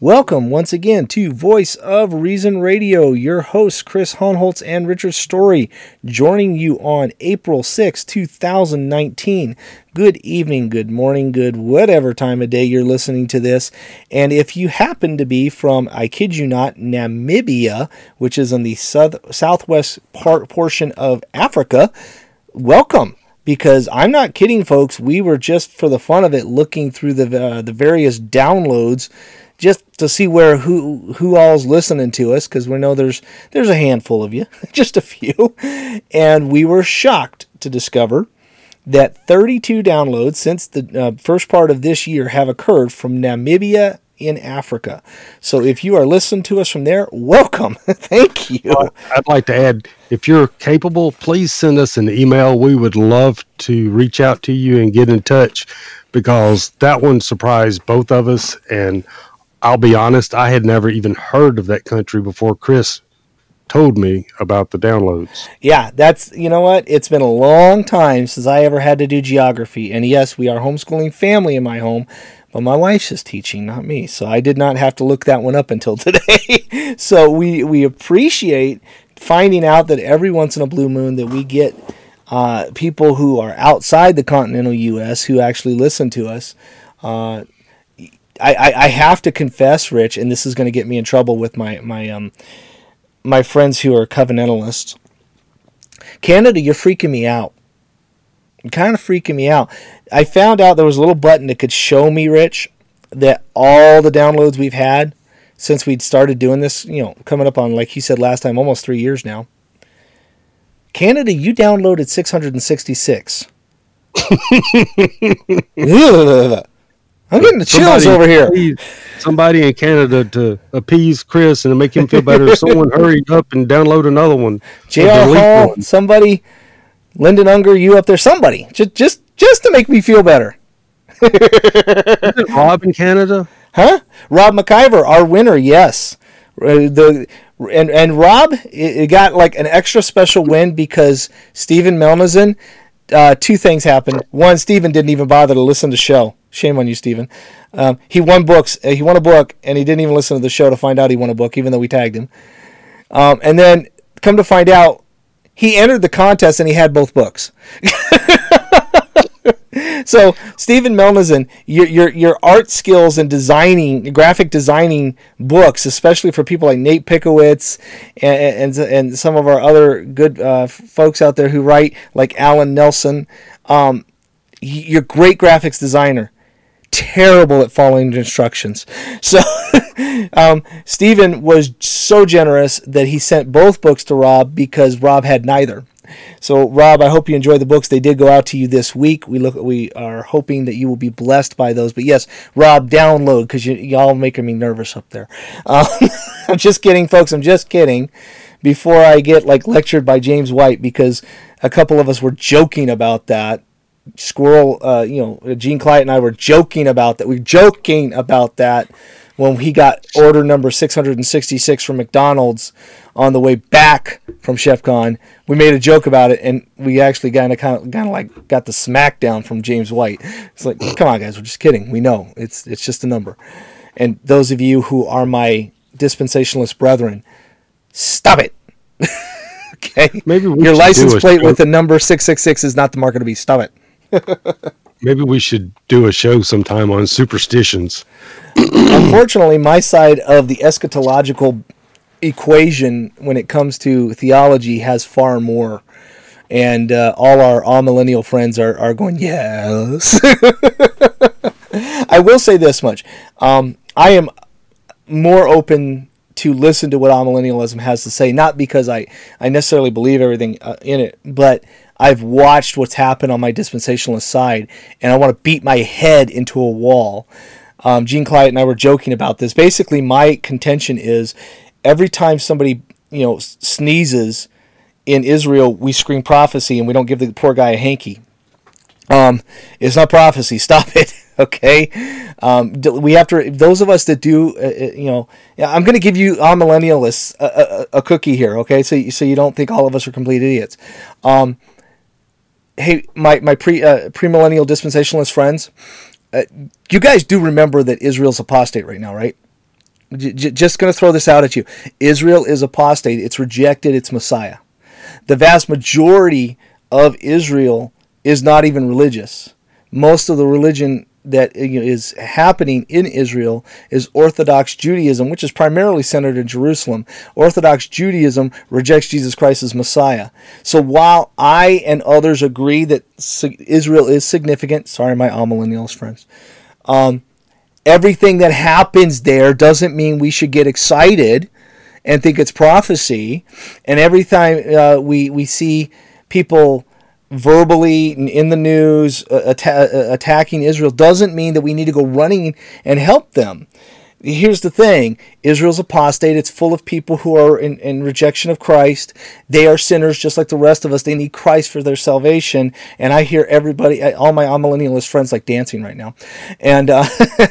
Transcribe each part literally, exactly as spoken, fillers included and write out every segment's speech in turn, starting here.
Welcome once again to Voice of Reason Radio. Your hosts, Chris Honholtz and Richard Story, joining you on April sixth, two thousand nineteen. Good evening, good morning, good whatever time of day you're listening to this. And if you happen to be from, I kid you not, Namibia, which is in the south, southwest part, portion of Africa, welcome. Because I'm not kidding, folks. We were just for the fun of it looking through the uh, the various downloads just to see where who who all's listening to us, because we know there's there's a handful of you, just a few, and we were shocked to discover that thirty-two downloads since the uh, first part of this year have occurred from Namibia in Africa. So if you are listening to us from there, welcome. Thank you. Well, I'd like to add, if you're capable, please send us an email. We would love to reach out to you and get in touch, because that one surprised both of us. And I'll be honest, I had never even heard of that country before Chris told me about the downloads. Yeah, that's, you know what? It's been a long time since I ever had to do geography. And yes, we are homeschooling family in my home, but my wife's just teaching, not me. So I did not have to look that one up until today. So we, we appreciate finding out that every once in a blue moon that we get uh, people who are outside the continental U S who actually listen to us. Uh, I, I, I have to confess, Rich, and this is going to get me in trouble with my my um my friends who are covenantalists. Canada, you're freaking me out. You're kind of freaking me out. I found out there was a little button that could show me, Rich, that all the downloads we've had since we'd started doing this, you know, coming up on, like you said last time, almost three years now. Canada, you downloaded six hundred sixty-six. I'm getting the chills somebody, over here. Please, somebody in Canada to appease Chris and make him feel better. Someone hurry up and download another one. J R Hall, one. Somebody, Lyndon Unger, you up there, somebody, just just just to make me feel better. Is it Rob in Canada? Huh? Rob McIver, our winner, yes. Uh, the and and Rob it, it got like an extra special win because Stephen Melnizin. Uh, two things happened. One, Stephen didn't even bother to listen to the show. Shame on you, Stephen. Um, he won books. Uh, he won a book, and he didn't even listen to the show to find out he won a book, even though we tagged him. Um, and then, come to find out, he entered the contest and he had both books. So, Stephen Melnizin, your, your your art skills and designing, graphic designing books, especially for people like Nate Pickowitz and and, and some of our other good uh, folks out there who write, like Alan Nelson, um, you're a great graphics designer. Terrible at following instructions. So, um, Stephen was so generous that he sent both books to Rob because Rob had neither. So, Rob, I hope you enjoy the books. They did go out to you this week. We look, we are hoping that you will be blessed by those. But yes, Rob, download, because you, y'all making me nervous up there. Um, I'm just kidding, folks. I'm just kidding. Before I get like lectured by James White, because a couple of us were joking about that. Squirrel, uh, you know, Gene Clyde and I were joking about that. We were joking about that when he got order number six hundred sixty-six from McDonald's on the way back from ChefCon. We made a joke about it, and we actually kind of, kind of, kind of like got the smackdown from James White. It's like, come on, guys, we're just kidding. We know it's it's just a number. And those of you who are my dispensationalist brethren, stop it. Okay, maybe your license plate with the number six six six is not the mark of the beast. Stop it. Maybe we should do a show sometime on superstitions. Unfortunately, my side of the eschatological equation when it comes to theology has far more. And uh, all our amillennial friends are, are going, yes. I will say this much. Um, I am more open to listen to what amillennialism has to say, not because I, I necessarily believe everything uh, in it, but I've watched what's happened on my dispensationalist side, and I want to beat my head into a wall. Um, Gene Clyde and I were joking about this. Basically, my contention is every time somebody, you know, sneezes in Israel, we scream prophecy, and we don't give the poor guy a hanky. Um, it's not prophecy. Stop it. Okay. Um, we have to, those of us that do, uh, you know, I'm going to give you amillennialists a, a, a cookie here. Okay. So, so you don't think all of us are complete idiots. Um, hey, my, my pre, uh, premillennial dispensationalist friends, uh, you guys do remember that Israel's apostate right now, right? J- j- just going to throw this out at you. Israel is apostate. It's rejected its Messiah. The vast majority of Israel is not even religious. Most of the religion that you know, is happening in Israel is Orthodox Judaism, which is primarily centered in Jerusalem. Orthodox Judaism rejects Jesus Christ as Messiah. So while I and others agree that Israel is significant, sorry, my amillennials friends, um, everything that happens there doesn't mean we should get excited and think it's prophecy. And every time uh, we we see people verbally in the news uh, atta- attacking Israel doesn't mean that we need to go running and help them. Here's the thing. Israel's apostate. It's full of people who are in, in rejection of Christ. They are sinners just like the rest of us. They need Christ for their salvation. And I hear everybody, all my amillennialist friends like dancing right now. And uh,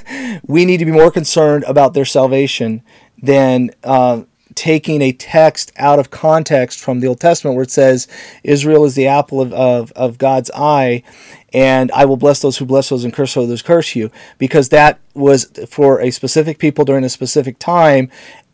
we need to be more concerned about their salvation than uh, taking a text out of context from the Old Testament where it says Israel is the apple of, of, of God's eye, and I will bless those who bless those and curse those who curse you, because that was for a specific people during a specific time.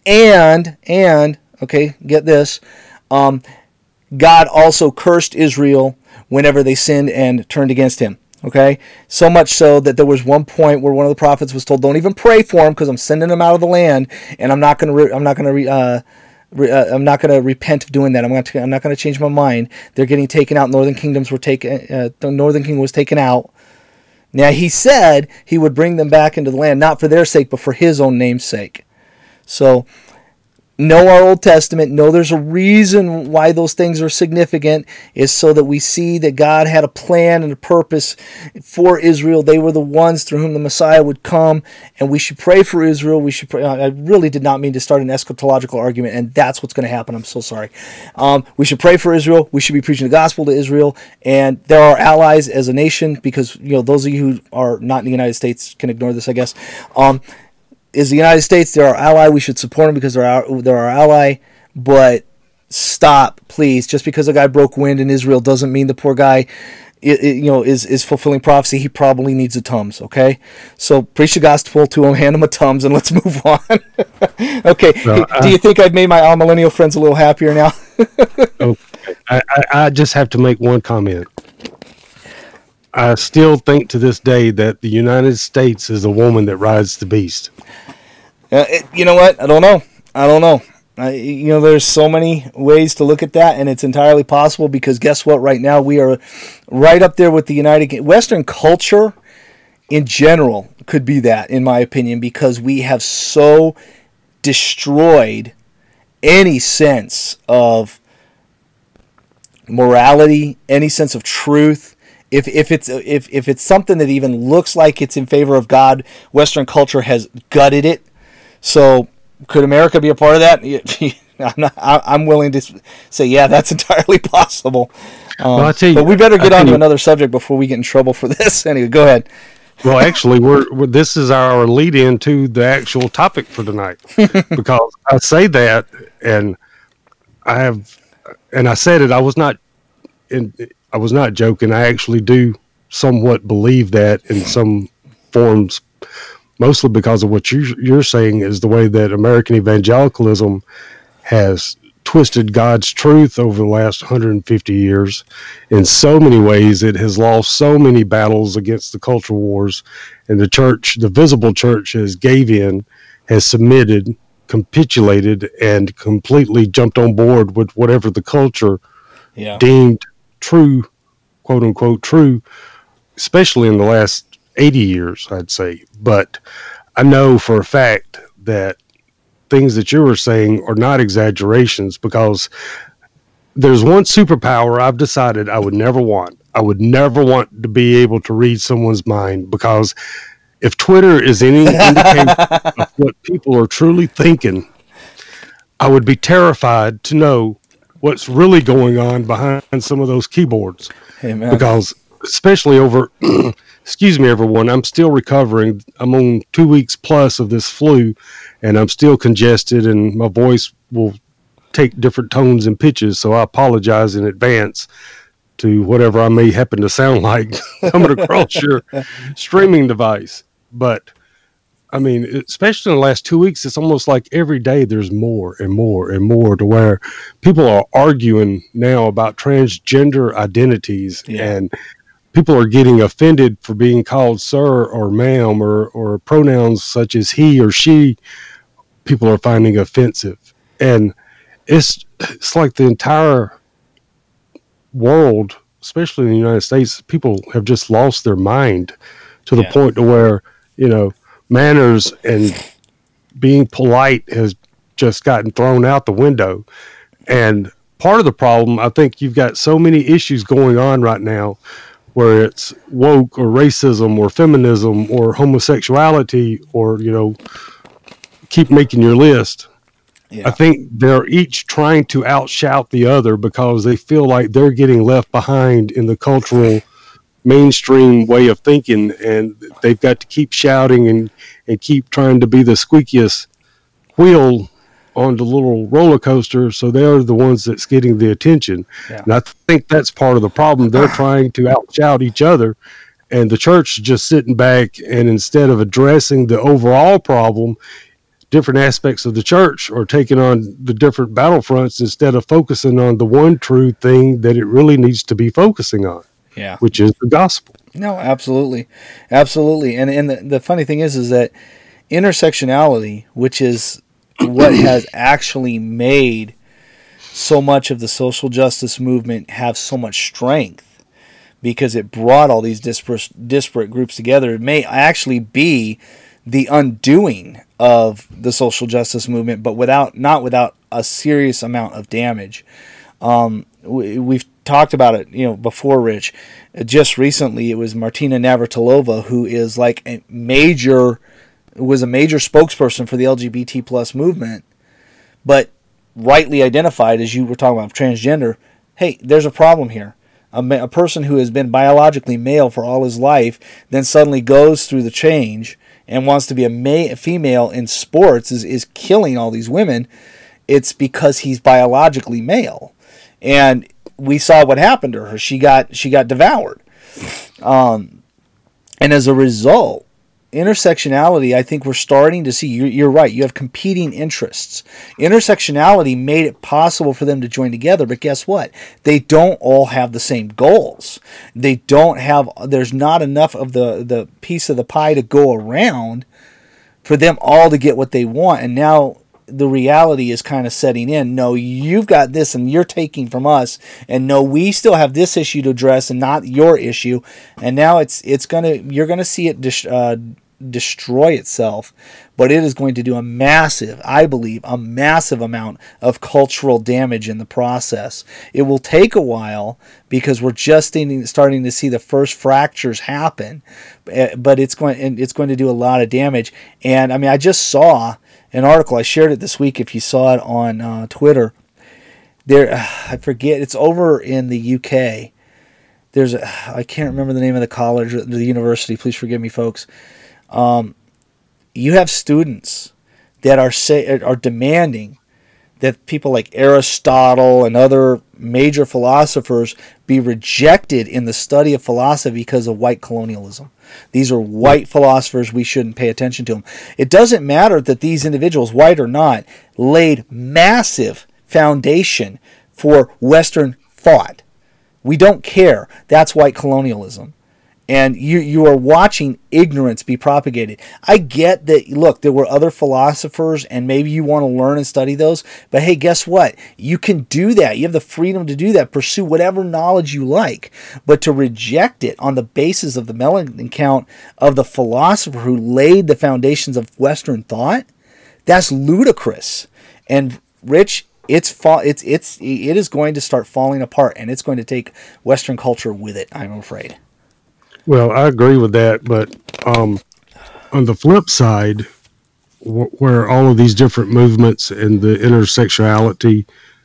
And, and okay, get this, um, God also cursed Israel whenever they sinned and turned against him. Okay, so much so that there was one point where one of the prophets was told, "Don't even pray for them, because I'm sending them out of the land, and I'm not going to. Re- I'm not going to. Re- uh, re- uh, I'm not going to repent of doing that. I'm going to. I'm not going to change my mind. They're getting taken out. Northern kingdoms were taken. Uh, the Northern kingdom was taken out. Now he said he would bring them back into the land, not for their sake, but for his own name's sake. So." Know our Old Testament, know there's a reason why those things are significant, is so that we see that God had a plan and a purpose for Israel. They were the ones through whom the Messiah would come, and we should pray for Israel. We should pray. I really did not mean to start an eschatological argument, and that's what's going to happen. I'm so sorry. Um, we should pray for Israel. We should be preaching the gospel to Israel, and they're our allies as a nation, because you know those of you who are not in the United States can ignore this, I guess. Um, Is the United States, they're our ally. We should support them because they're our, they're our ally. But stop, please. Just because a guy broke wind in Israel doesn't mean the poor guy, it, it, you know, is is fulfilling prophecy. He probably needs a Tums. Okay, so preach the gospel to him, hand him a Tums, and let's move on. Okay, well, I, do you think I've made my all millennial friends a little happier now? okay, I, I, I just have to make one comment. I still think to this day that the United States is a woman that rides the beast. Uh, it, you know what? I don't know. I don't know. I, you know, there's so many ways to look at that, and it's entirely possible, because guess what? Right now, we are right up there with the United Western culture in general could be that, in my opinion, because we have so destroyed any sense of morality, any sense of truth. If if it's if, if it's something that even looks like it's in favor of God, Western culture has gutted it. So could America be a part of that? I'm, not, I'm willing to say, yeah, that's entirely possible. Um, well, I tell you, but we better get on to another subject before we get in trouble for this. Anyway, go ahead. Well, actually, we're, we're this is our lead in to the actual topic for tonight, because I say that, and I have, and I said it. I was not in. I was not joking. I actually do somewhat believe that in some forms, mostly because of what you, you're saying is the way that American evangelicalism has twisted God's truth over the last one hundred fifty years. In so many ways, it has lost so many battles against the culture wars, and the church, the visible church, has gave in, has submitted, capitulated, and completely jumped on board with whatever the culture yeah. deemed true, quote unquote true, especially in the last eighty years, I'd say. But I know for a fact that things that you were saying are not exaggerations, because there's one superpower I've decided I would never want. I would never want to be able to read someone's mind, because if Twitter is any indication of what people are truly thinking, I would be terrified to know what's really going on behind some of those keyboards. Amen. Because especially over, excuse me, everyone, I'm still recovering. I'm on two weeks plus of this flu, and I'm still congested, and my voice will take different tones and pitches. So I apologize in advance to whatever I may happen to sound like coming across your streaming device. But I mean, especially in the last two weeks, it's almost like every day there's more and more and more, to where people are arguing now about transgender identities, Yeah. and people are getting offended for being called sir or ma'am, or, or pronouns such as he or she. People are finding offensive, and it's it's like the entire world, especially in the United States, people have just lost their mind to the Yeah. point to where, you know, manners and being polite has just gotten thrown out the window. And part of the problem, I think you've got so many issues going on right now, where it's woke or racism or feminism or homosexuality, or, you know, keep making your list. Yeah. I think they're each trying to outshout the other because they feel like they're getting left behind in the cultural mainstream way of thinking, and they've got to keep shouting and, and keep trying to be the squeakiest wheel on the little roller coaster, so they're the ones that's getting the attention. Yeah. And I think that's part of the problem. They're trying to outshout each other, and the church is just sitting back, and instead of addressing the overall problem, different aspects of the church are taking on the different battlefronts instead of focusing on the one true thing that it really needs to be focusing on. Yeah. Which is the gospel. No, absolutely. Absolutely. And and the, the funny thing is is that intersectionality, which is what has actually made so much of the social justice movement have so much strength, because it brought all these disparate, disparate groups together, it may actually be the undoing of the social justice movement, but without not without a serious amount of damage. Um, we, we've talked about it, you know, before, Rich. Just recently, it was Martina Navratilova, who is like a major, was a major spokesperson for the L G B T plus movement, but rightly identified, as you were talking about transgender. Hey, there's a problem here. A, ma- a person who has been biologically male for all his life, then suddenly goes through the change and wants to be a, ma- a female in sports, is, is killing all these women. It's because he's biologically male. And we saw what happened to her. She got she got devoured. Um, and as a result, intersectionality, I think we're starting to see, you're, you're right, you have competing interests. Intersectionality made it possible for them to join together, but guess what? They don't all have the same goals. They don't have, there's not enough of the, the piece of the pie to go around for them all to get what they want. And now the reality is kind of setting in. No, you've got this and you're taking from us, and no, we still have this issue to address and not your issue. And now it's it's gonna you're gonna see it dis- uh, destroy itself, but it is going to do a massive, I believe, a massive amount of cultural damage in the process. It will take a while because we're just starting to see the first fractures happen, but it's going it's going to do a lot of damage. And I mean, I just saw an article, I shared it this week if you saw it on uh, Twitter. There, uh, I forget, it's over in the U K. There's a, I can't remember the name of the college or the university, please forgive me, folks. Um, you have students that are say, are demanding that people like Aristotle and other major philosophers be rejected in the study of philosophy because of white colonialism. These are white philosophers. We shouldn't pay attention to them. It doesn't matter that these individuals, white or not, laid massive foundation for Western thought. We don't care. That's white colonialism. And you you are watching ignorance be propagated. I get that, look, there were other philosophers and maybe you want to learn and study those. But hey, guess what? You can do that. You have the freedom to do that. Pursue whatever knowledge you like. But to reject it on the basis of the melanin count of the philosopher who laid the foundations of Western thought, that's ludicrous. And Rich, it's fa- it's it's it is going to start falling apart, and it's going to take Western culture with it, I'm afraid. Well, I agree with that, but um, on the flip side, wh- where all of these different movements and the intersectionality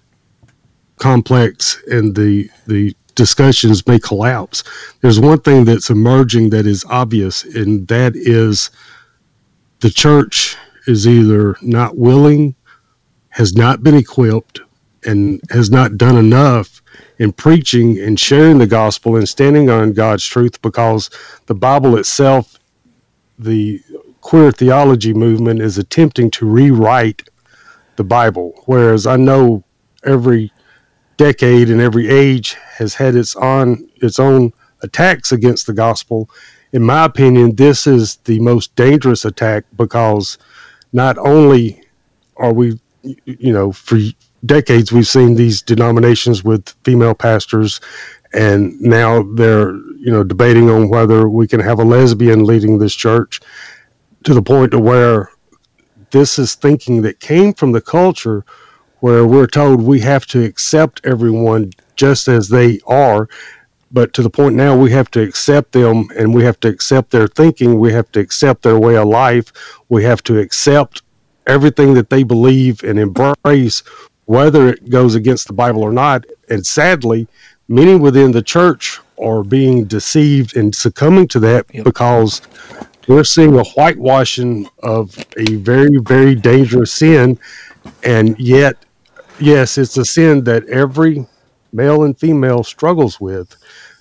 complex and the the discussions may collapse, there's one thing that's emerging that is obvious, and that is the church is either not willing, has not been equipped, and has not done enough in preaching and sharing the gospel and standing on God's truth, because the Bible itself, the queer theology movement is attempting to rewrite the Bible, whereas I know every decade and every age has had its on its own attacks against the gospel. In my opinion, this is the most dangerous attack, because not only are we, you know, for decades we've seen these denominations with female pastors, and now they're, you know, debating on whether we can have a lesbian leading this church, to the point to where this is thinking that came from the culture where we're told we have to accept everyone just as they are, but to the point now we have to accept them, and we have to accept their thinking, we have to accept their way of life, we have to accept everything that they believe and embrace, whether it goes against the Bible or not. And sadly, many within the church are being deceived and succumbing to that, yep. because we're seeing a whitewashing of a very, very dangerous sin. And yet, yes, it's a sin that every male and female struggles with,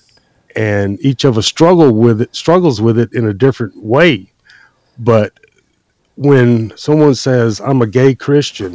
and each of us struggle with it, struggles with it in a different way. But when someone says, I'm a gay Christian,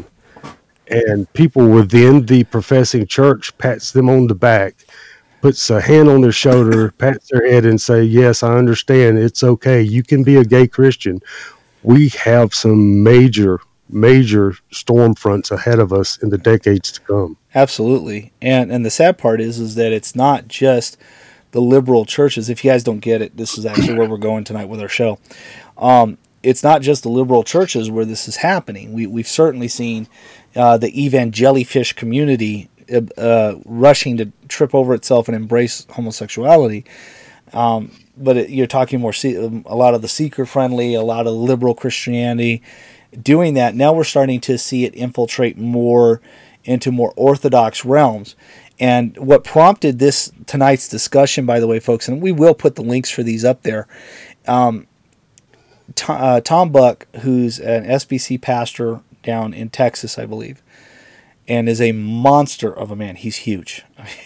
and people within the professing church pats them on the back, puts a hand on their shoulder, pats their head, and say, yes, I understand, it's okay, you can be a gay Christian, we have some major, major storm fronts ahead of us in the decades to come. Absolutely. And and the sad part is, is that it's not just the liberal churches. If you guys don't get it, this is actually where we're going tonight with our show. Um, it's not just the liberal churches where this is happening. We, we've certainly seen uh, the evangelifish community uh, rushing to trip over itself and embrace homosexuality. Um, but it, you're talking more, se- a lot of the seeker-friendly, a lot of liberal Christianity doing that. Now we're starting to see it infiltrate more into more orthodox realms. And what prompted this tonight's discussion, by the way, folks, and we will put the links for these up there, um, Tom, uh, Tom Buck, who's an S B C pastor down in Texas, I believe, and is a monster of a man. He's huge.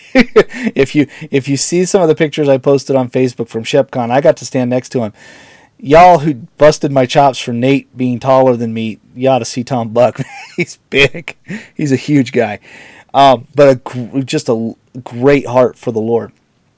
if you if you see some of the pictures I posted on Facebook from ShepCon, I got to stand next to him. Y'all who busted my chops for Nate being taller than me, you ought to see Tom Buck. He's big. He's a huge guy. Um, but a, just a great heart for the Lord.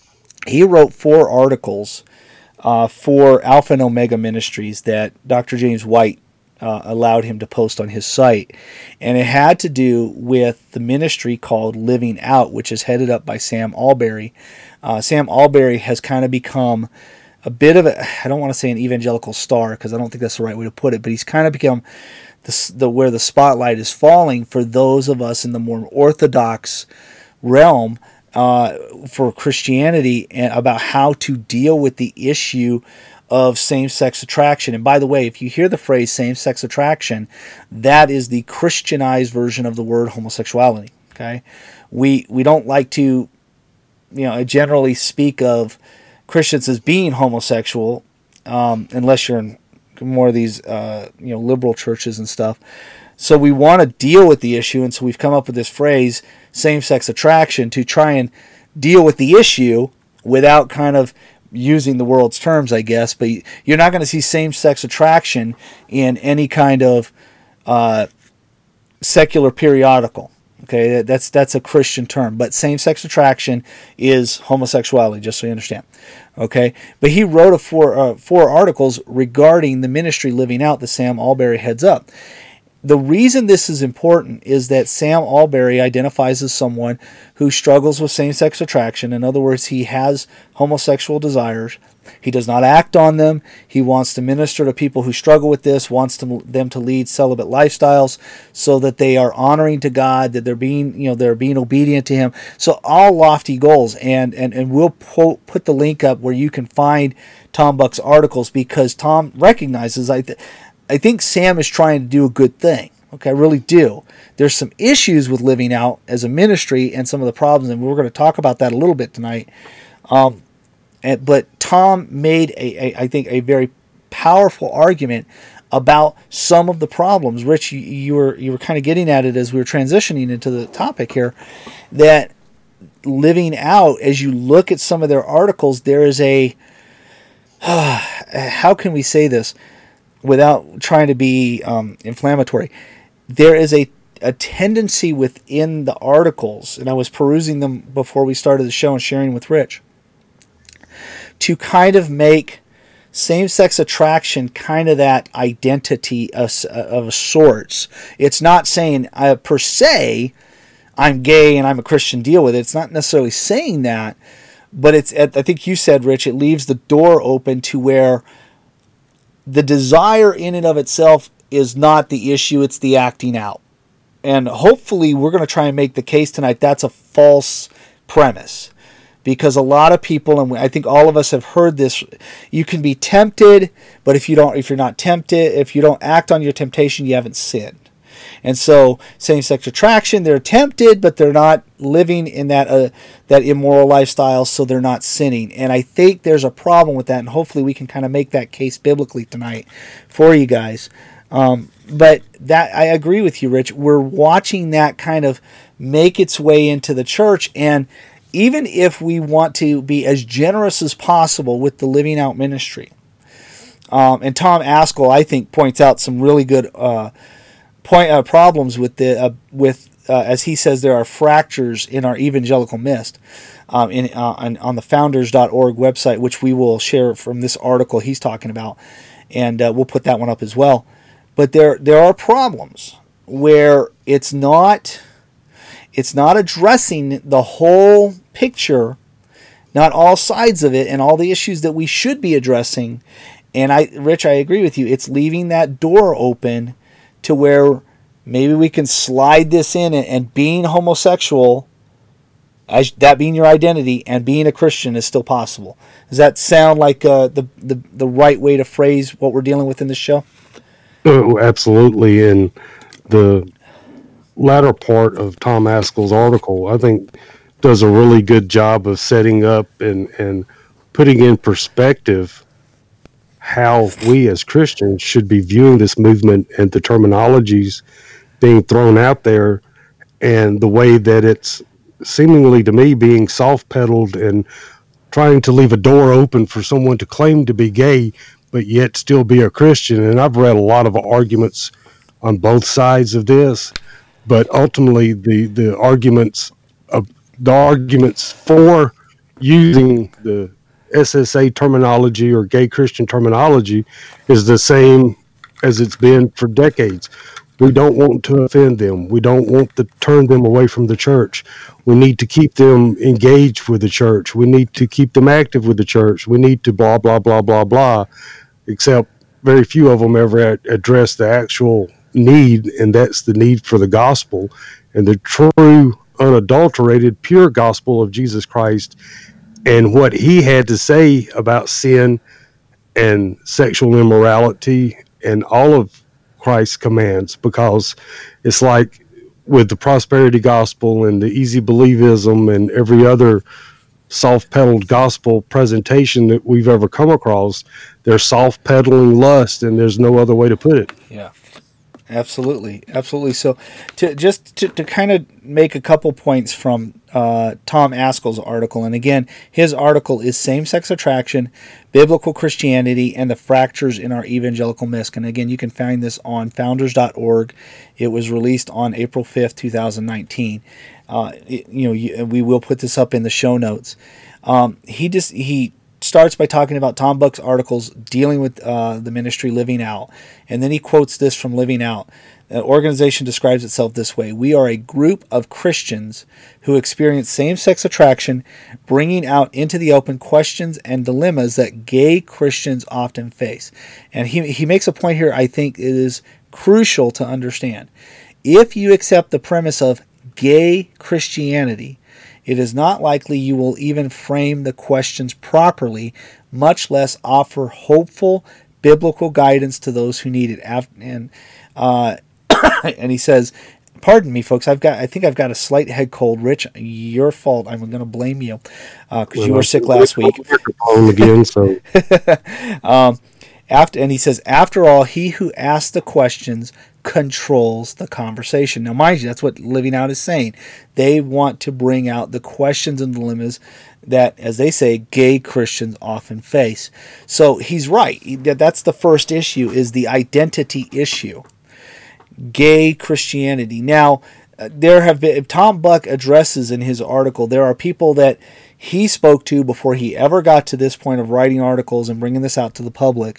He wrote four articles uh, for Alpha and Omega Ministries that Doctor James White uh, allowed him to post on his site. And it had to do with the ministry called Living Out, which is headed up by Sam Allberry. Uh, Sam Allberry has kind of become a bit of a, I don't want to say an evangelical star, because I don't think that's the right way to put it, but he's kind of become the, the where the spotlight is falling for those of us in the more orthodox realm uh, for Christianity, and about how to deal with the issue of same-sex attraction. And by the way, if you hear the phrase same-sex attraction, that is the Christianized version of the word homosexuality. Okay, we we don't like to, you know, generally speak of Christians as being homosexual, um, unless you're in more of these, uh, you know, liberal churches and stuff. So we want to deal with the issue, and so we've come up with this phrase, same-sex attraction, to try and deal with the issue without kind of using the world's terms, I guess. But you're not going to see same-sex attraction in any kind of uh, secular periodical. Okay, that's that's a Christian term, but same-sex attraction is homosexuality, just so you understand. Okay, but he wrote a four uh, four articles regarding the ministry Living Out that Sam Allberry heads up. The reason this is important is that Sam Allberry identifies as someone who struggles with same-sex attraction. In other words, he has homosexual desires. He does not act on them. He wants to minister to people who struggle with this, wants to, them to lead celibate lifestyles so that they are honoring to God, that they're being, you know, they're being obedient to Him. So all lofty goals, and and and we'll po- put the link up where you can find Tom Buck's articles, because Tom recognizes, I th- I think Sam is trying to do a good thing. Okay, I really do. There's some issues with Living Out as a ministry and some of the problems, and we're going to talk about that a little bit tonight. Um, and, but Tom made, a, a, I think, a very powerful argument about some of the problems. Rich, you, you were you were kind of getting at it as we were transitioning into the topic here, that Living Out, as you look at some of their articles, there is a, uh, how can we say this? without trying to be um, inflammatory, there is a, a tendency within the articles, and I was perusing them before we started the show and sharing with Rich, to kind of make same-sex attraction kind of that identity of, of sorts. It's not saying uh, per se, I'm gay and I'm a Christian, deal with it. It's not necessarily saying that, but it's, I think you said, Rich, it leaves the door open to where the desire in and of itself is not the issue, it's the acting out. And hopefully we're going to try and make the case tonight that's a false premise. Because a lot of people, and I think all of us have heard this, you can be tempted, but if you don't, if you're not tempted, if you don't act on your temptation, you haven't sinned. And so, same-sex attraction, they're tempted, but they're not living in that uh, that immoral lifestyle, so they're not sinning. And I think there's a problem with that, and hopefully we can kind of make that case biblically tonight for you guys. Um, but that I agree with you, Rich. We're watching that kind of make its way into the church, and even if we want to be as generous as possible with the Living Out ministry, um, and Tom Ascol, I think, points out some really good uh, point uh, problems with the uh, with uh, as he says, there are fractures in our evangelical mist um, in uh, on, on the founders dot org website, which we will share from this article he's talking about, and uh, we'll put that one up as well. But there there are problems where it's not. It's not addressing the whole picture, not all sides of it, and all the issues that we should be addressing. And I, Rich, I agree with you. It's leaving that door open to where maybe we can slide this in, and, and being homosexual, as that being your identity, and being a Christian is still possible. Does that sound like uh, the, the the right way to phrase what we're dealing with in this show? Oh, absolutely. And the latter part of Tom Ascol's article, I think, does a really good job of setting up and, and putting in perspective how we as Christians should be viewing this movement and the terminologies being thrown out there, and the way that it's seemingly to me being soft-pedaled and trying to leave a door open for someone to claim to be gay but yet still be a Christian. And I've read a lot of arguments on both sides of this. But ultimately, the, the arguments of the arguments for using the S S A terminology or gay Christian terminology is the same as it's been for decades. We don't want to offend them. We don't want to turn them away from the church. We need to keep them engaged with the church. We need to keep them active with the church. We need to blah, blah, blah, blah, blah, except very few of them ever address the actual need, and that's the need for the gospel and the true, unadulterated, pure gospel of Jesus Christ, and what he had to say about sin and sexual immorality and all of Christ's commands. Because it's like with the prosperity gospel and the easy believism and every other soft-pedaled gospel presentation that we've ever come across, they're soft-pedaling lust, and there's no other way to put it. Yeah. Absolutely, absolutely. So, to just to, to kind of make a couple points from uh, Tom Ascol's article, and again, his article is Same-Sex Attraction, Biblical Christianity, and the Fractures in Our Evangelical Mist. And again, you can find this on founders dot org. It was released on April fifth, twenty nineteen. Uh, it, you know, you, we will put this up in the show notes. Um, he just he. starts by talking about Tom Buck's articles dealing with uh, the ministry Living Out. And then he quotes this from Living Out. The organization describes itself this way: we are a group of Christians who experience same-sex attraction, bringing out into the open questions and dilemmas that gay Christians often face. And he, he makes a point here I think it is crucial to understand. If you accept the premise of gay Christianity, it is not likely you will even frame the questions properly, much less offer hopeful biblical guidance to those who need it. And uh, and he says, pardon me, folks, I've got I think I've got a slight head cold. Rich, your fault. I'm going to blame you because uh, well, you were sick last week. Again, so. um, After, and he says, after all, he who asks the questions controls the conversation. Now, mind you, that's what Living Out is saying. They want to bring out the questions and dilemmas that, as they say, gay Christians often face. So he's right. That's the first issue, is the identity issue. Gay Christianity. Now, there have been, Tom Buck addresses in his article, there are people that he spoke to before he ever got to this point of writing articles and bringing this out to the public,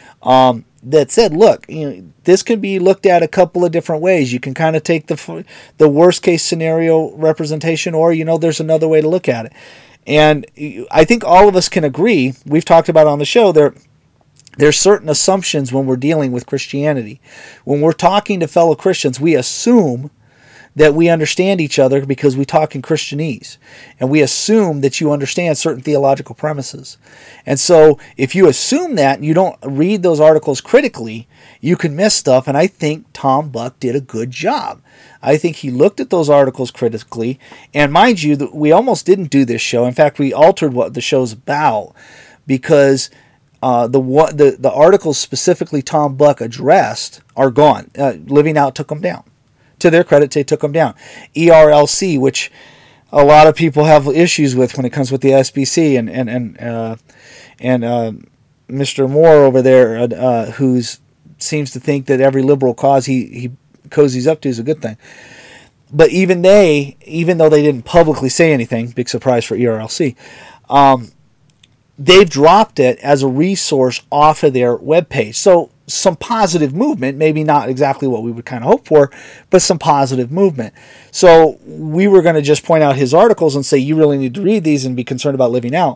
um, that said, look, you know, this can be looked at a couple of different ways. You can kind of take the the worst case scenario representation, or, you know, there's another way to look at it. And I think all of us can agree, we've talked about on the show, there there's certain assumptions when we're dealing with Christianity. When we're talking to fellow Christians, we assume that we understand each other because we talk in Christianese. And we assume that you understand certain theological premises. And so if you assume that and you don't read those articles critically, you can miss stuff. And I think Tom Buck did a good job. I think he looked at those articles critically. And mind you, we almost didn't do this show. In fact, we altered what the show's about, because uh, the, the, the articles specifically Tom Buck addressed are gone. Uh, Living Out took them down. To their credit, they took them down. E R L C, which a lot of people have issues with when it comes with the S B C, and and and uh, and uh, Mister Moore over there, uh, who seems to think that every liberal cause he he cozies up to is a good thing. But even they, even though they didn't publicly say anything, big surprise for E R L C, um, they've dropped it as a resource off of their webpage. So some positive movement, maybe not exactly what we would kind of hope for, but some positive movement. So we were going to just point out his articles and say, you really need to read these and be concerned about Living Out.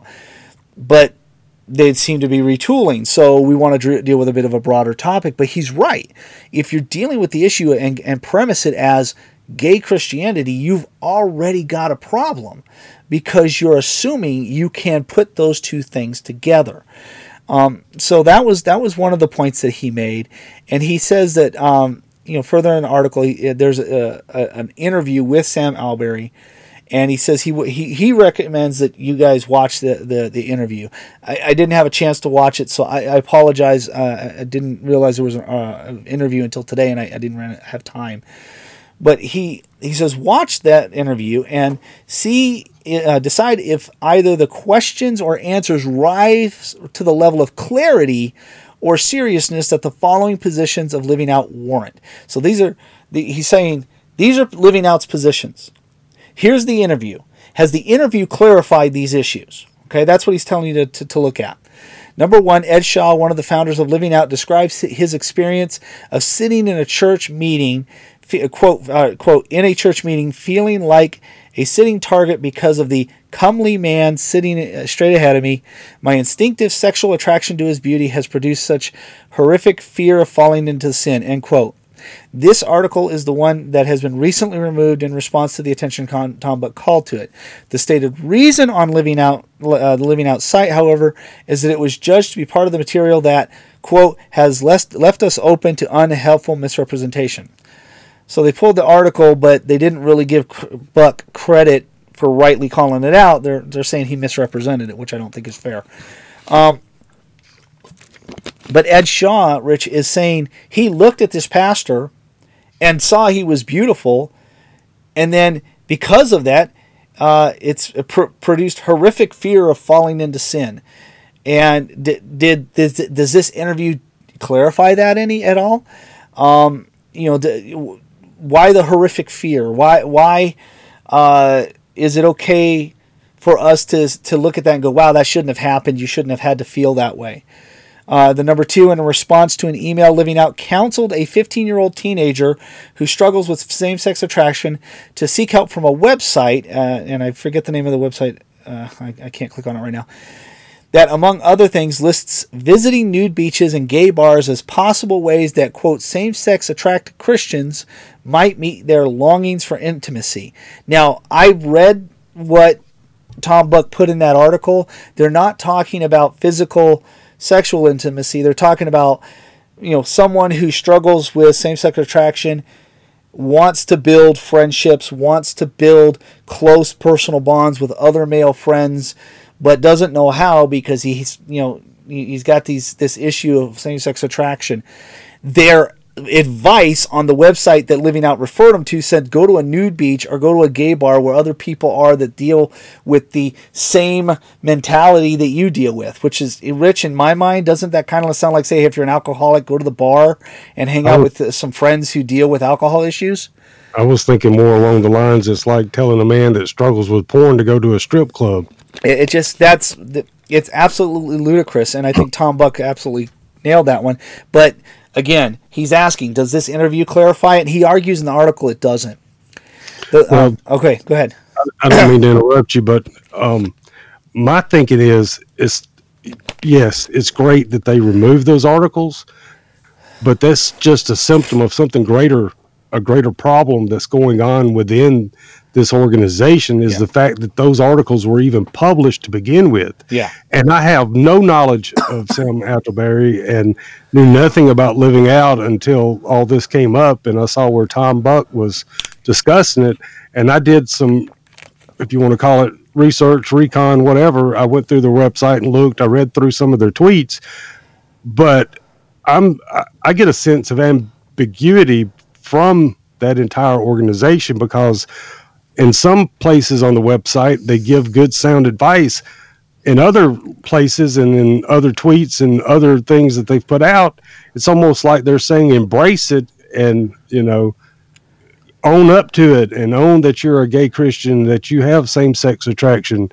But they seem to be retooling. So we want to deal with a bit of a broader topic. But he's right. If you're dealing with the issue and, and premise it as gay Christianity, you've already got a problem, because you're assuming you can put those two things together. Um, so that was that was one of the points that he made, and he says that um, you know, further in the article, he, there's a, a, an interview with Sam Alberry, and he says he he he recommends that you guys watch the the, the interview. I, I didn't have a chance to watch it, so I, I apologize. Uh, I didn't realize there was an uh, interview until today, and I, I didn't have time. But he he says, watch that interview and see, uh, decide if either the questions or answers rise to the level of clarity or seriousness that the following positions of Living Out warrant. So these are, the, he's saying, these are Living Out's positions. Here's the interview. Has the interview clarified these issues? Okay, that's what he's telling you to, to, to look at. Number one, Ed Shaw, one of the founders of Living Out, describes his experience of sitting in a church meeting, quote, uh, quote, in a church meeting, feeling like a sitting target because of the comely man sitting straight ahead of me. My instinctive sexual attraction to his beauty has produced such horrific fear of falling into sin, end quote. This article is the one that has been recently removed in response to the attention Tom Buck called to it. The stated reason on Living Out, uh, the Living Out site, however, is that it was judged to be part of the material that, quote, has left, left us open to unhelpful misrepresentation. So they pulled the article, but they didn't really give Buck credit for rightly calling it out. They're they're saying he misrepresented it, which I don't think is fair. Um, but Ed Shaw, Rich, is saying he looked at this pastor and saw he was beautiful, and then because of that, uh, it's pr- produced horrific fear of falling into sin. And did, did does, does this interview clarify that any at all? Um, you know. The, Why the horrific fear? Why why uh, is it okay for us to to look at that and go, wow, that shouldn't have happened. You shouldn't have had to feel that way. Uh, the number two, in a response to an email, Living Out counseled a fifteen-year-old teenager who struggles with same-sex attraction to seek help from a website, uh, and I forget the name of the website. Uh, I, I can't click on it right now. That, among other things, lists visiting nude beaches and gay bars as possible ways that, quote, same-sex attracted Christians might meet their longings for intimacy. Now, I read what Tom Buck put in that article. They're not talking about physical sexual intimacy. They're talking about, you know, someone who struggles with same-sex attraction, wants to build friendships, wants to build close personal bonds with other male friends, but doesn't know how because he's, you know, he's got these this issue of same-sex attraction. Their advice on the website that Living Out referred him to said go to a nude beach or go to a gay bar where other people are that deal with the same mentality that you deal with, which is, Rich, in my mind, doesn't that kind of sound like, say, if you're an alcoholic, go to the bar and hang out with some friends who deal with alcohol issues? I was thinking more along the lines, it's like telling a man that struggles with porn to go to a strip club. It, it just, that's, it's absolutely ludicrous, and I think Tom Buck absolutely nailed that one. But again, he's asking, does this interview clarify it? And he argues in the article it doesn't. The, well, um, okay, go ahead. I don't mean to interrupt you, but um, my thinking is, is, yes, it's great that they remove those articles, but that's just a symptom of something greater, a greater problem that's going on within this organization is yeah. the fact that those articles were even published to begin with. Yeah. And I have no knowledge of Sam Atterbury and knew nothing about Living Out until all this came up and I saw where Tom Buck was discussing it. And I did some, if you want to call it research, recon, whatever. I went through their website and looked, I read through some of their tweets, but I'm, I get a sense of ambiguity from that entire organization because in some places on the website, they give good sound advice. In other places and in other tweets and other things that they've put out, it's almost like they're saying embrace it and, you know, own up to it and own that you're a gay Christian, that you have same-sex attraction.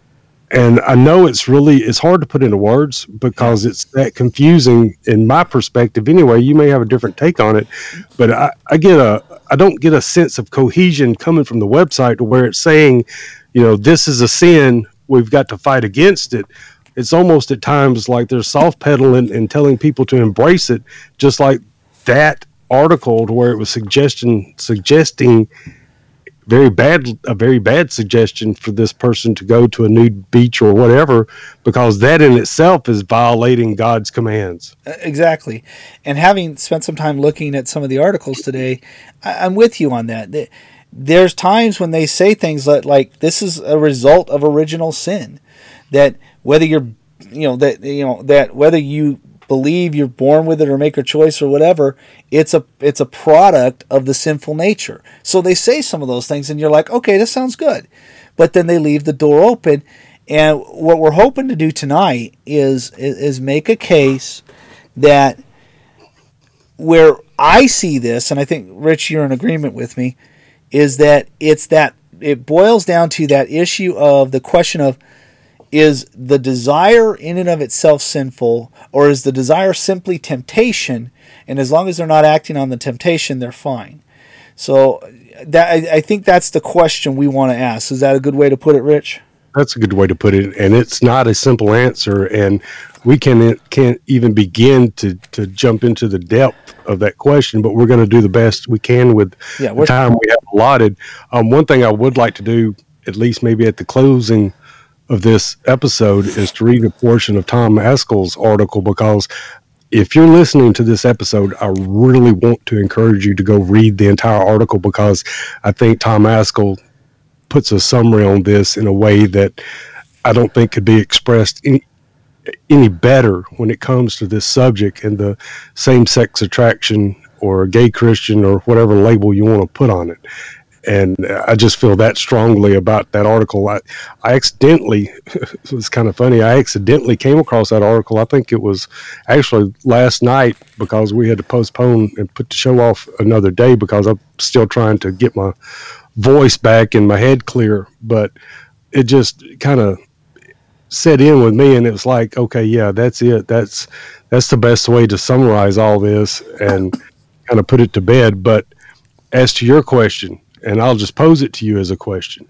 And I know it's really, it's hard to put into words because it's that confusing in my perspective. Anyway, you may have a different take on it, but I, I get a, I don't get a sense of cohesion coming from the website to where it's saying, you know, this is a sin, we've got to fight against it. It's almost at times like they're soft pedaling and telling people to embrace it, just like that article to where it was suggestion, suggesting very bad, a very bad suggestion for this person to go to a nude beach or whatever, because that in itself is violating God's commands. Exactly. And having spent some time looking at some of the articles today, I'm with you on that. There's times when they say things like, like this is a result of original sin, that whether you're, you know, that, you know, that whether you believe you're born with it or make a choice or whatever, it's a it's a product of the sinful nature. So they say some of those things and you're like, okay, this sounds good. But then they leave the door open. And what we're hoping to do tonight is is, is make a case that where I see this, and I think, Rich, you're in agreement with me, is that it's that it boils down to that issue of the question of, is the desire in and of itself sinful, or is the desire simply temptation? And as long as they're not acting on the temptation, they're fine. So that I, I think that's the question we want to ask. Is that a good way to put it, Rich? That's a good way to put it, and it's not a simple answer, and we can, can't even begin to, to jump into the depth of that question, but we're going to do the best we can with yeah, the time we have allotted. Um, one thing I would like to do, at least maybe at the closing of this episode, is to read a portion of Tom Ascol's article, because if you're listening to this episode, I really want to encourage you to go read the entire article, because I think Tom Ascol puts a summary on this in a way that I don't think could be expressed any, any better when it comes to this subject and the same-sex attraction or gay Christian or whatever label you want to put on it. And I just feel that strongly about that article. I, I accidentally, it was kind of funny, I accidentally came across that article. I think it was actually last night, because we had to postpone and put the show off another day because I'm still trying to get my voice back and my head clear. But it just kind of set in with me, and it was like, okay, yeah, that's it. That's, that's the best way to summarize all this and kind of put it to bed. But as to your question, and I'll just pose it to you as a question,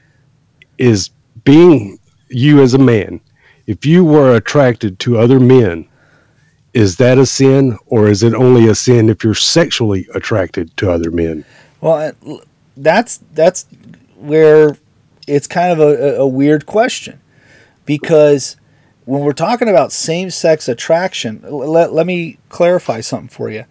is being you as a man, if you were attracted to other men, is that a sin, or is it only a sin if you're sexually attracted to other men? Well, that's that's where it's kind of a, a weird question, because when we're talking about same-sex attraction, let, let me clarify something for you.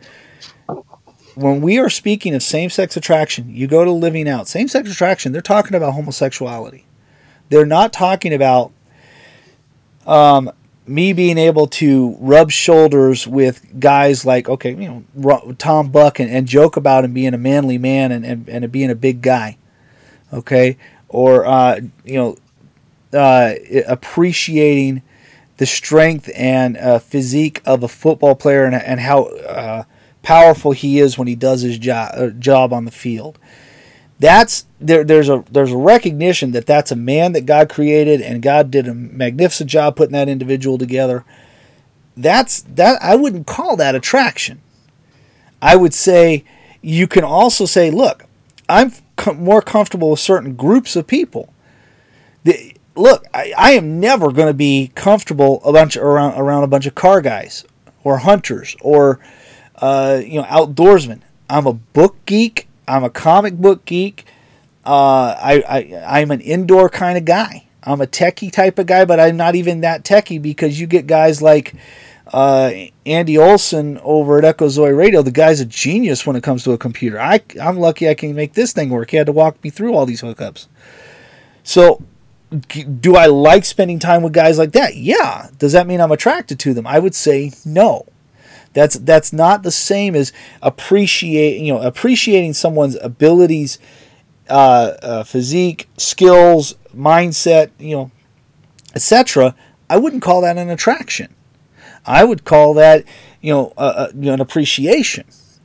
When we are speaking of same-sex attraction, you go to Living Out. Same-sex attraction, they're talking about homosexuality. They're not talking about um, me being able to rub shoulders with guys like, okay, you know, Tom Buck and, and joke about him being a manly man and, and, and being a big guy, okay, or, uh, you know, uh, appreciating the strength and uh, physique of a football player and, and how uh, powerful he is when he does his job, uh, job on the field. That's there. There's a there's a recognition that that's a man that God created, and God did a magnificent job putting that individual together. That's that. I wouldn't call that attraction. I would say you can also say, look, I'm com- more comfortable with certain groups of people. The, look, I, I am never going to be comfortable a bunch around around a bunch of car guys or hunters or uh, you know outdoorsmen. I'm a book geek. I'm a comic book geek. Uh, I, I, I'm an indoor kind of guy. I'm a techie type of guy, but I'm not even that techie because you get guys like uh, Andy Olson over at Echo Zoe Radio. The guy's a genius when it comes to a computer. I, I'm lucky I can make this thing work. He had to walk me through all these hookups. So do I like spending time with guys like that? Yeah. Does that mean I'm attracted to them? I would say no. That's that's not the same as appreciate you know appreciating someone's abilities, uh, uh, physique, skills, mindset, you know, et cetera. I wouldn't call that an attraction. I would call that you know, uh, uh, you know an appreciation,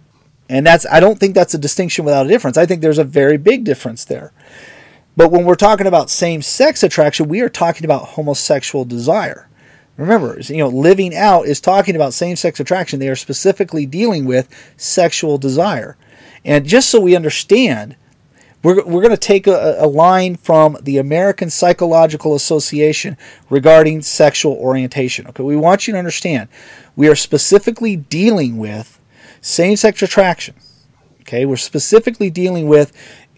and that's I don't think that's a distinction without a difference. I think there's a very big difference there. But when we're talking about same-sex attraction, we are talking about homosexual desire. Remember, you know, living out is talking about same-sex attraction. They are specifically dealing with sexual desire. And just so we understand, we're, we're going to take a, a line from the American Psychological Association regarding sexual orientation. Okay, we want you to understand, we are specifically dealing with same-sex attraction. Okay, we're specifically dealing with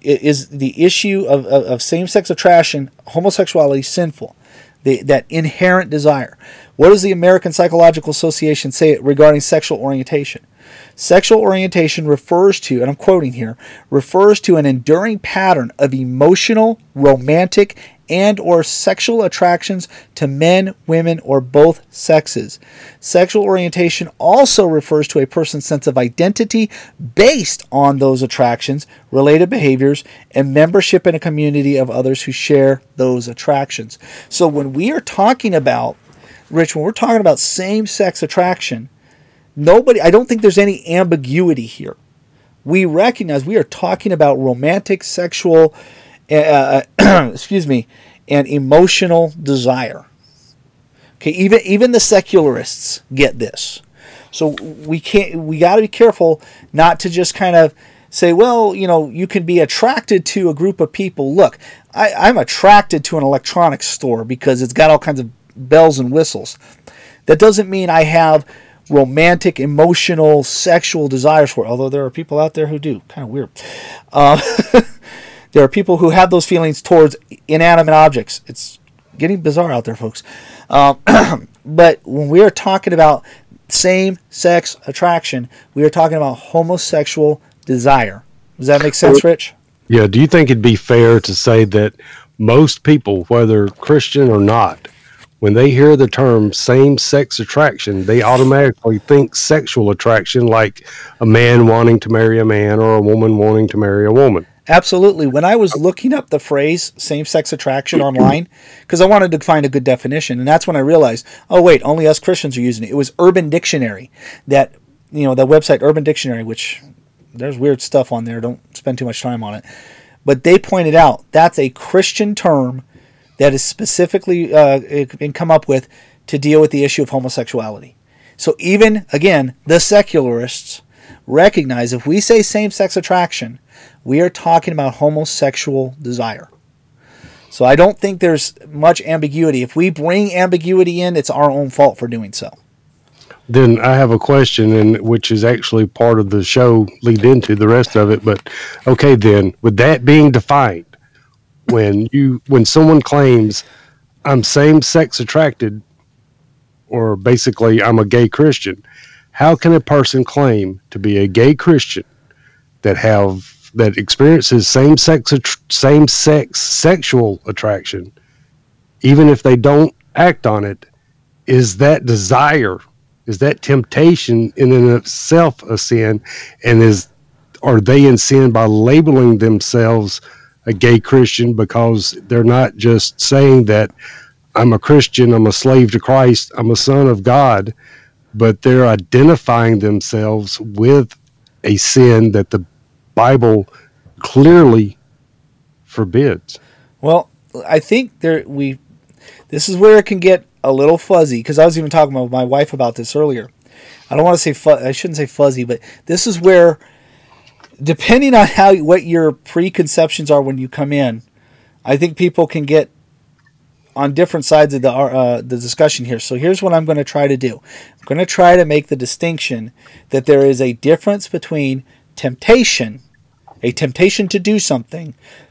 is the issue of, of, of same-sex attraction, homosexuality, sinful. The, that inherent desire. What does the American Psychological Association say regarding sexual orientation? Sexual orientation refers to, and I'm quoting here, refers to an enduring pattern of emotional, romantic, and or sexual attractions to men, women, or both sexes. Sexual orientation also refers to a person's sense of identity based on those attractions, related behaviors, and membership in a community of others who share those attractions. So when we are talking about, Rich, when we're talking about same-sex attraction, nobody, I don't think there's any ambiguity here. We recognize we are talking about romantic, sexual, uh, excuse me, and emotional desire. Okay, even even the secularists get this. So we can't. We got to be careful not to just kind of say, well, you know, you can be attracted to a group of people. Look, I, I'm attracted to an electronics store because it's got all kinds of bells and whistles. That doesn't mean I have romantic, emotional, sexual desires for it, although there are people out there who do. Kind of weird. Uh, there are people who have those feelings towards inanimate objects. It's getting bizarre out there, folks. Um, but when we are talking about same-sex attraction, we are talking about homosexual desire. Does that make sense, Rich? Yeah. Do you think it'd be fair to say that most people, whether Christian or not, when they hear the term same-sex attraction, they automatically think sexual attraction, like a man wanting to marry a man or a woman wanting to marry a woman? Absolutely. When I was looking up the phrase same-sex attraction online, because I wanted to find a good definition, and that's when I realized, oh wait, only us Christians are using it. It was Urban Dictionary, that you know, that website Urban Dictionary, which there's weird stuff on there. Don't spend too much time on it. But they pointed out that's a Christian term that is specifically uh, been come up with to deal with the issue of homosexuality. So even, again, the secularists recognize if we say same-sex attraction, we are talking about homosexual desire. So I don't think there's much ambiguity. If we bring ambiguity in, it's our own fault for doing so. Then I have a question, and which is actually part of the show, lead into the rest of it. But okay, then with that being defined, when you when someone claims I'm same-sex attracted, or basically I'm a gay Christian, how can a person claim to be a gay Christian that have that experiences same-sex same-sex sexual attraction, even if they don't act on it, is that desire, is that temptation in and of itself a sin? And is are they in sin by labeling themselves a gay Christian because they're not just saying that I'm a Christian, I'm a slave to Christ, I'm a son of God, but they're identifying themselves with a sin that the Bible clearly forbids? Well, I think there we this is where it can get a little fuzzy, because I was even talking with my wife about this earlier. I don't want to say fu- I shouldn't say fuzzy, but this is where, depending on how what your preconceptions are when you come in, I think people can get on different sides of the uh, the discussion here. So here's what I'm going to try to do. I'm going to try to make the distinction that there is a difference between temptation, a temptation to do something,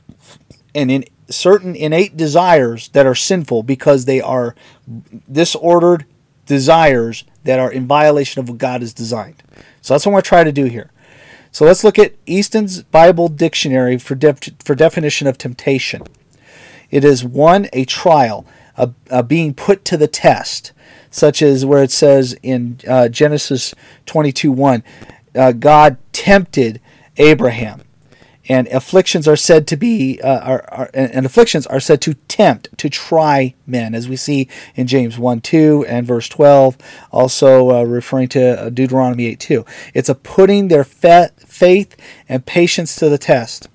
and in certain innate desires that are sinful because they are disordered desires that are in violation of what God has designed. So that's what I'm going to try to do here. So let's look at Easton's Bible Dictionary for def- for definition of temptation. It is one, a trial, a, a being put to the test, such as where it says in uh, Genesis twenty-two one, uh, God tempted Abraham. And afflictions are said to be, uh, are, are, and afflictions are said to tempt, to try men, as we see in James one two and verse twelve, also uh, referring to Deuteronomy eight two. It's a putting their fa- faith and patience to the test.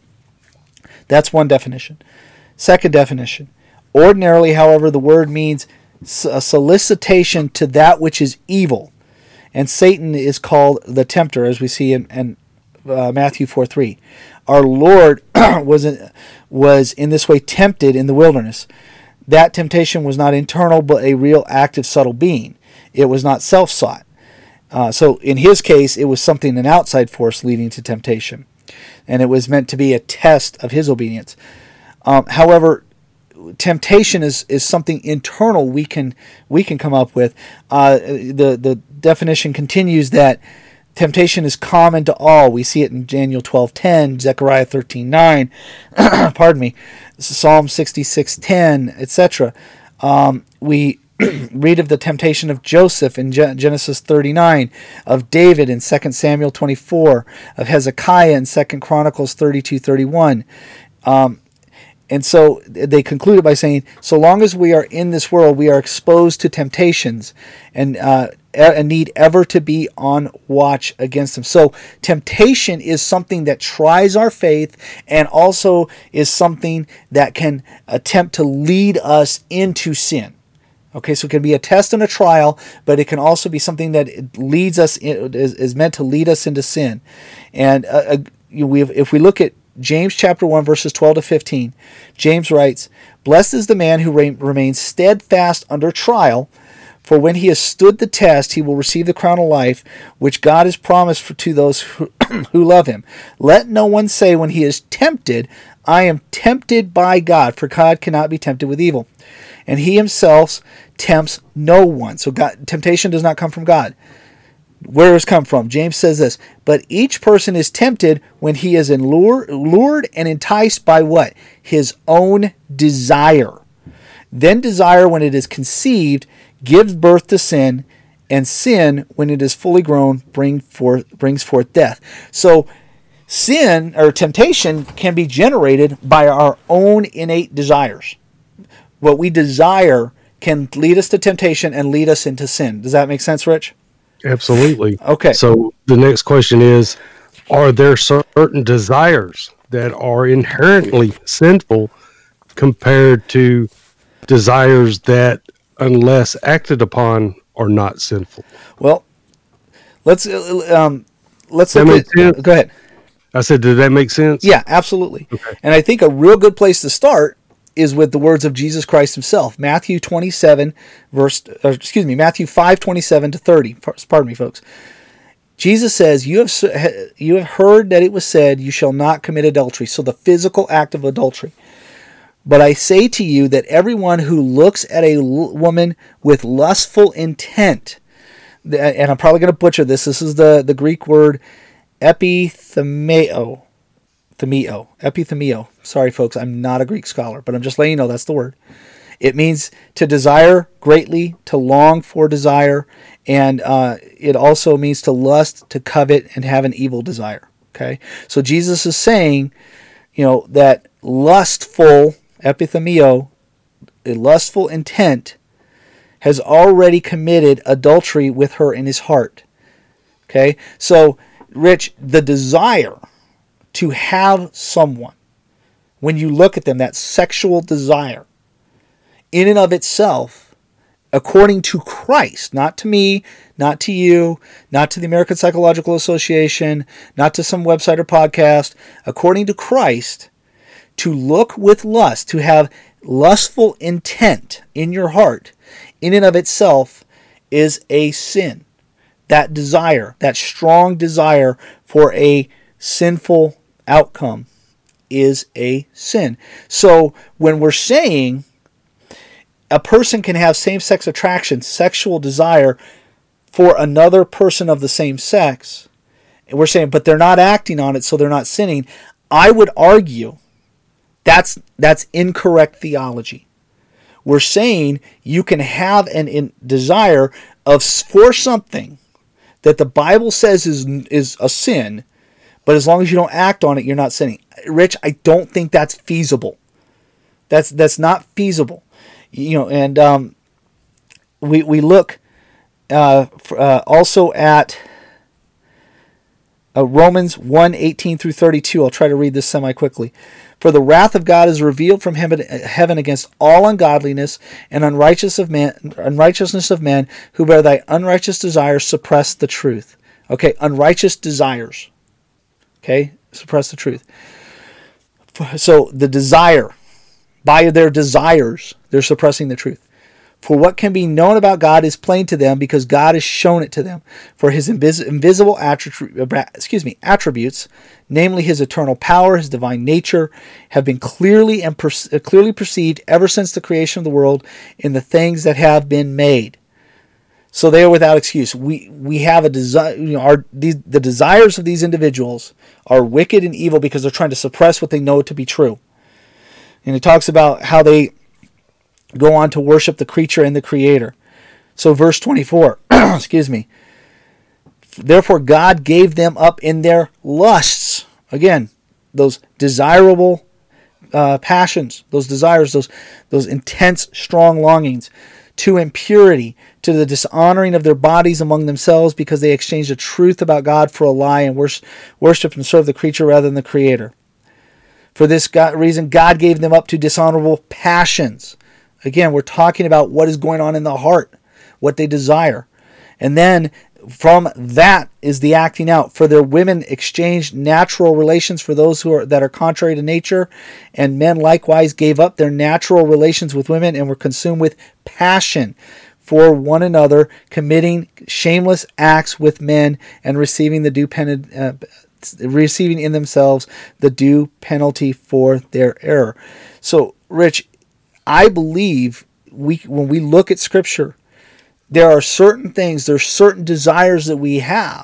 That's one definition. Second definition. Ordinarily, however, the word means a solicitation to that which is evil. And Satan is called the tempter, as we see in, in uh, Matthew four three. Our Lord was in, was in this way tempted in the wilderness. That temptation was not internal, but a real active, subtle being. It was not self-sought. Uh, so in his case, it was something, an outside force leading to temptation. And it was meant to be a test of his obedience. Um, however, temptation is, is something internal we can we can come up with. Uh, the, the definition continues that temptation is common to all. We see it in Daniel twelve ten, Zechariah thirteen nine, pardon me, Psalm sixty-six ten, et cetera. Um, we read of the temptation of Joseph in Genesis thirty-nine, of David in Second Samuel twenty-four, of Hezekiah in Second Chronicles thirty-two thirty-one. Um, and so they concluded by saying, so long as we are in this world, we are exposed to temptations and uh, and need ever to be on watch against them. So temptation is something that tries our faith and also is something that can attempt to lead us into sin. Okay, so it can be a test and a trial, but it can also be something that leads us in, is, is meant to lead us into sin. And uh, we have, if we look at James chapter one, verses twelve to fifteen, James writes, "Blessed is the man who re- remains steadfast under trial, for when he has stood the test, he will receive the crown of life, which God has promised for, to those who, who love him. Let no one say when he is tempted, I am tempted by God, for God cannot be tempted with evil. And he himself tempts no one." So God, temptation does not come from God. Where does it come from? James says this, "But each person is tempted when he is lured, lured and enticed by" what? "His own desire. Then desire, when it is conceived, gives birth to sin, and sin, when it is fully grown, bring forth, brings forth death." So sin or temptation can be generated by our own innate desires. What we desire can lead us to temptation and lead us into sin. Does that make sense, Rich? Absolutely. Okay. So the next question is, are there certain desires that are inherently sinful compared to desires that, unless acted upon, are not sinful? Well, let's um, let's That look makes at. sense? Go ahead. I said, did that make sense? Yeah, absolutely. Okay. And I think a real good place to start is with the words of Jesus Christ himself. Matthew twenty-seven, verse, or excuse me, Matthew five twenty-seven to thirty. Pardon me, folks. Jesus says, you have you have heard that it was said, you shall not commit adultery. So the physical act of adultery. "But I say to you that everyone who looks at a woman with lustful intent," and I'm probably going to butcher this, this is the, the Greek word epithemeo. Themeo. Epithemeo. Sorry, folks, I'm not a Greek scholar, but I'm just letting you know that's the word. It means to desire greatly, to long for desire, and uh, it also means to lust, to covet, and have an evil desire. Okay, so Jesus is saying, you know, that lustful epithemio, a lustful intent, has already committed adultery with her in his heart. Okay, so Rich, the desire to have someone, when you look at them, that sexual desire, in and of itself, according to Christ, not to me, not to you, not to the American Psychological Association, not to some website or podcast, according to Christ, to look with lust, to have lustful intent in your heart, in and of itself, is a sin. That desire, that strong desire for a sinful outcome is a sin. So when we're saying a person can have same-sex attraction, sexual desire for another person of the same sex, and we're saying, but they're not acting on it, so they're not sinning, I would argue that's that's incorrect theology. We're saying you can have an in desire of for something that the Bible says is is a sin, but as long as you don't act on it, you're not sinning. Rich, I don't think that's feasible. That's that's not feasible. You know, and um, we we look uh, for, uh, also at uh, Romans one, eighteen through thirty-two. I'll try to read this semi-quickly. For the wrath of God is revealed from heaven against all ungodliness and unrighteous of man, unrighteousness of men who by thy unrighteous desires suppress the truth. Okay, unrighteous desires. Okay, suppress the truth. So the desire, by their desires, they're suppressing the truth. For what can be known about God is plain to them, because God has shown it to them. For his invis- invisible attri- excuse me, attributes, namely his eternal power, his divine nature, have been clearly and per- clearly perceived ever since the creation of the world in the things that have been made. So they are without excuse. We we have a desire. You know, our these, the desires of these individuals are wicked and evil because they're trying to suppress what they know to be true. And it talks about how they go on to worship the creature and the creator. So verse twenty-four, excuse me. Therefore God gave them up in their lusts. Again, those desirable uh, passions, those desires, those, those intense, strong longings, to impurity, to the dishonoring of their bodies among themselves, because they exchanged the truth about God for a lie and worship and serve the creature rather than the creator. For this God, reason, God gave them up to dishonorable passions. Again, we're talking about what is going on in the heart, what they desire. And then from that is the acting out. For their women exchanged natural relations for those who are that are contrary to nature, and men likewise gave up their natural relations with women and were consumed with passion for one another, committing shameless acts with men and receiving the due penalty, uh, receiving in themselves the due penalty for their error. So, Rich, I believe we when we look at Scripture, there are certain things, there's certain desires that we have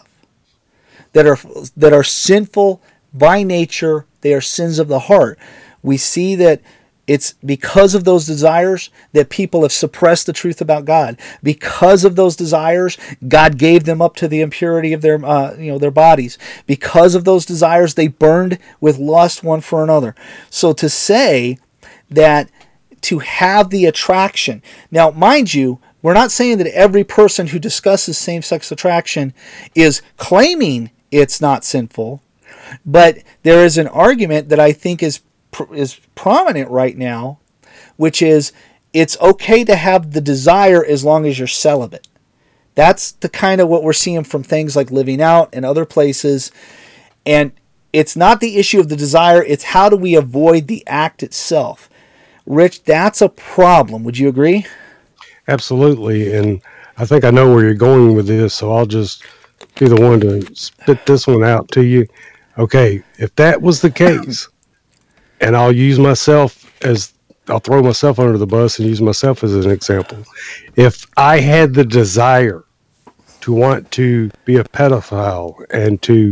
that are that are sinful by nature. They are sins of the heart. We see that it's because of those desires that people have suppressed the truth about God. Because of those desires, God gave them up to the impurity of their, uh, you know, their bodies. Because of those desires, they burned with lust one for another. So to say that to have the attraction, now mind you, we're not saying that every person who discusses same-sex attraction is claiming it's not sinful, but there is an argument that I think is is prominent right now, which is it's okay to have the desire as long as you're celibate. That's the kind of what we're seeing from things like Living Out and other places. And it's not the issue of the desire, it's how do we avoid the act itself. Rich, that's a problem. Would you agree? Absolutely. And I think I know where you're going with this, so I'll just be the one to spit this one out to you. Okay, if that was the case, and I'll use myself as, I'll throw myself under the bus and use myself as an example. If I had the desire to want to be a pedophile and to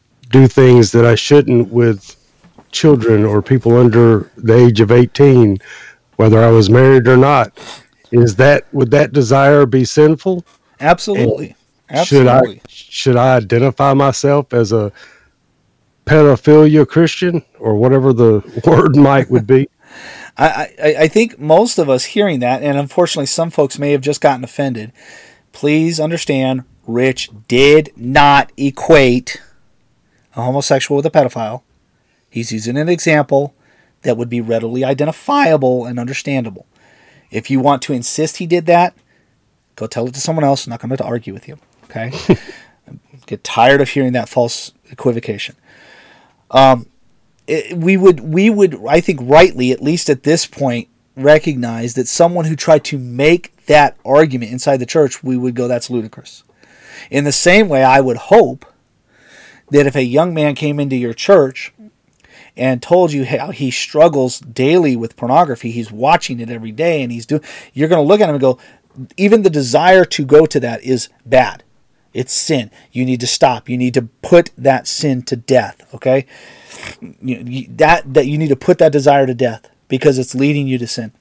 do things that I shouldn't with children or people under the age of eighteen, whether I was married or not. Is that, would that desire be sinful? Absolutely. And should Absolutely. I should I identify myself as a pedophilia Christian or whatever the word might would be? I, I, I think most of us hearing that, and unfortunately some folks may have just gotten offended. Please understand, Rich did not equate a homosexual with a pedophile. He's using an example that would be readily identifiable and understandable. If you want to insist he did that, go tell it to someone else. I'm not going to argue with you. Okay? Get tired of hearing that false equivocation. Um, it, we would, we would, I think, rightly, at least at this point, recognize that someone who tried to make that argument inside the church, we would go, that's ludicrous. In the same way, I would hope that if a young man came into your church and told you how he struggles daily with pornography, he's watching it every day, and he's doing, you're going to look at him and go, even the desire to go to that is bad. It's sin. You need to stop. You need to put that sin to death. Okay, you, you, that that you need to put that desire to death because it's leading you to sin.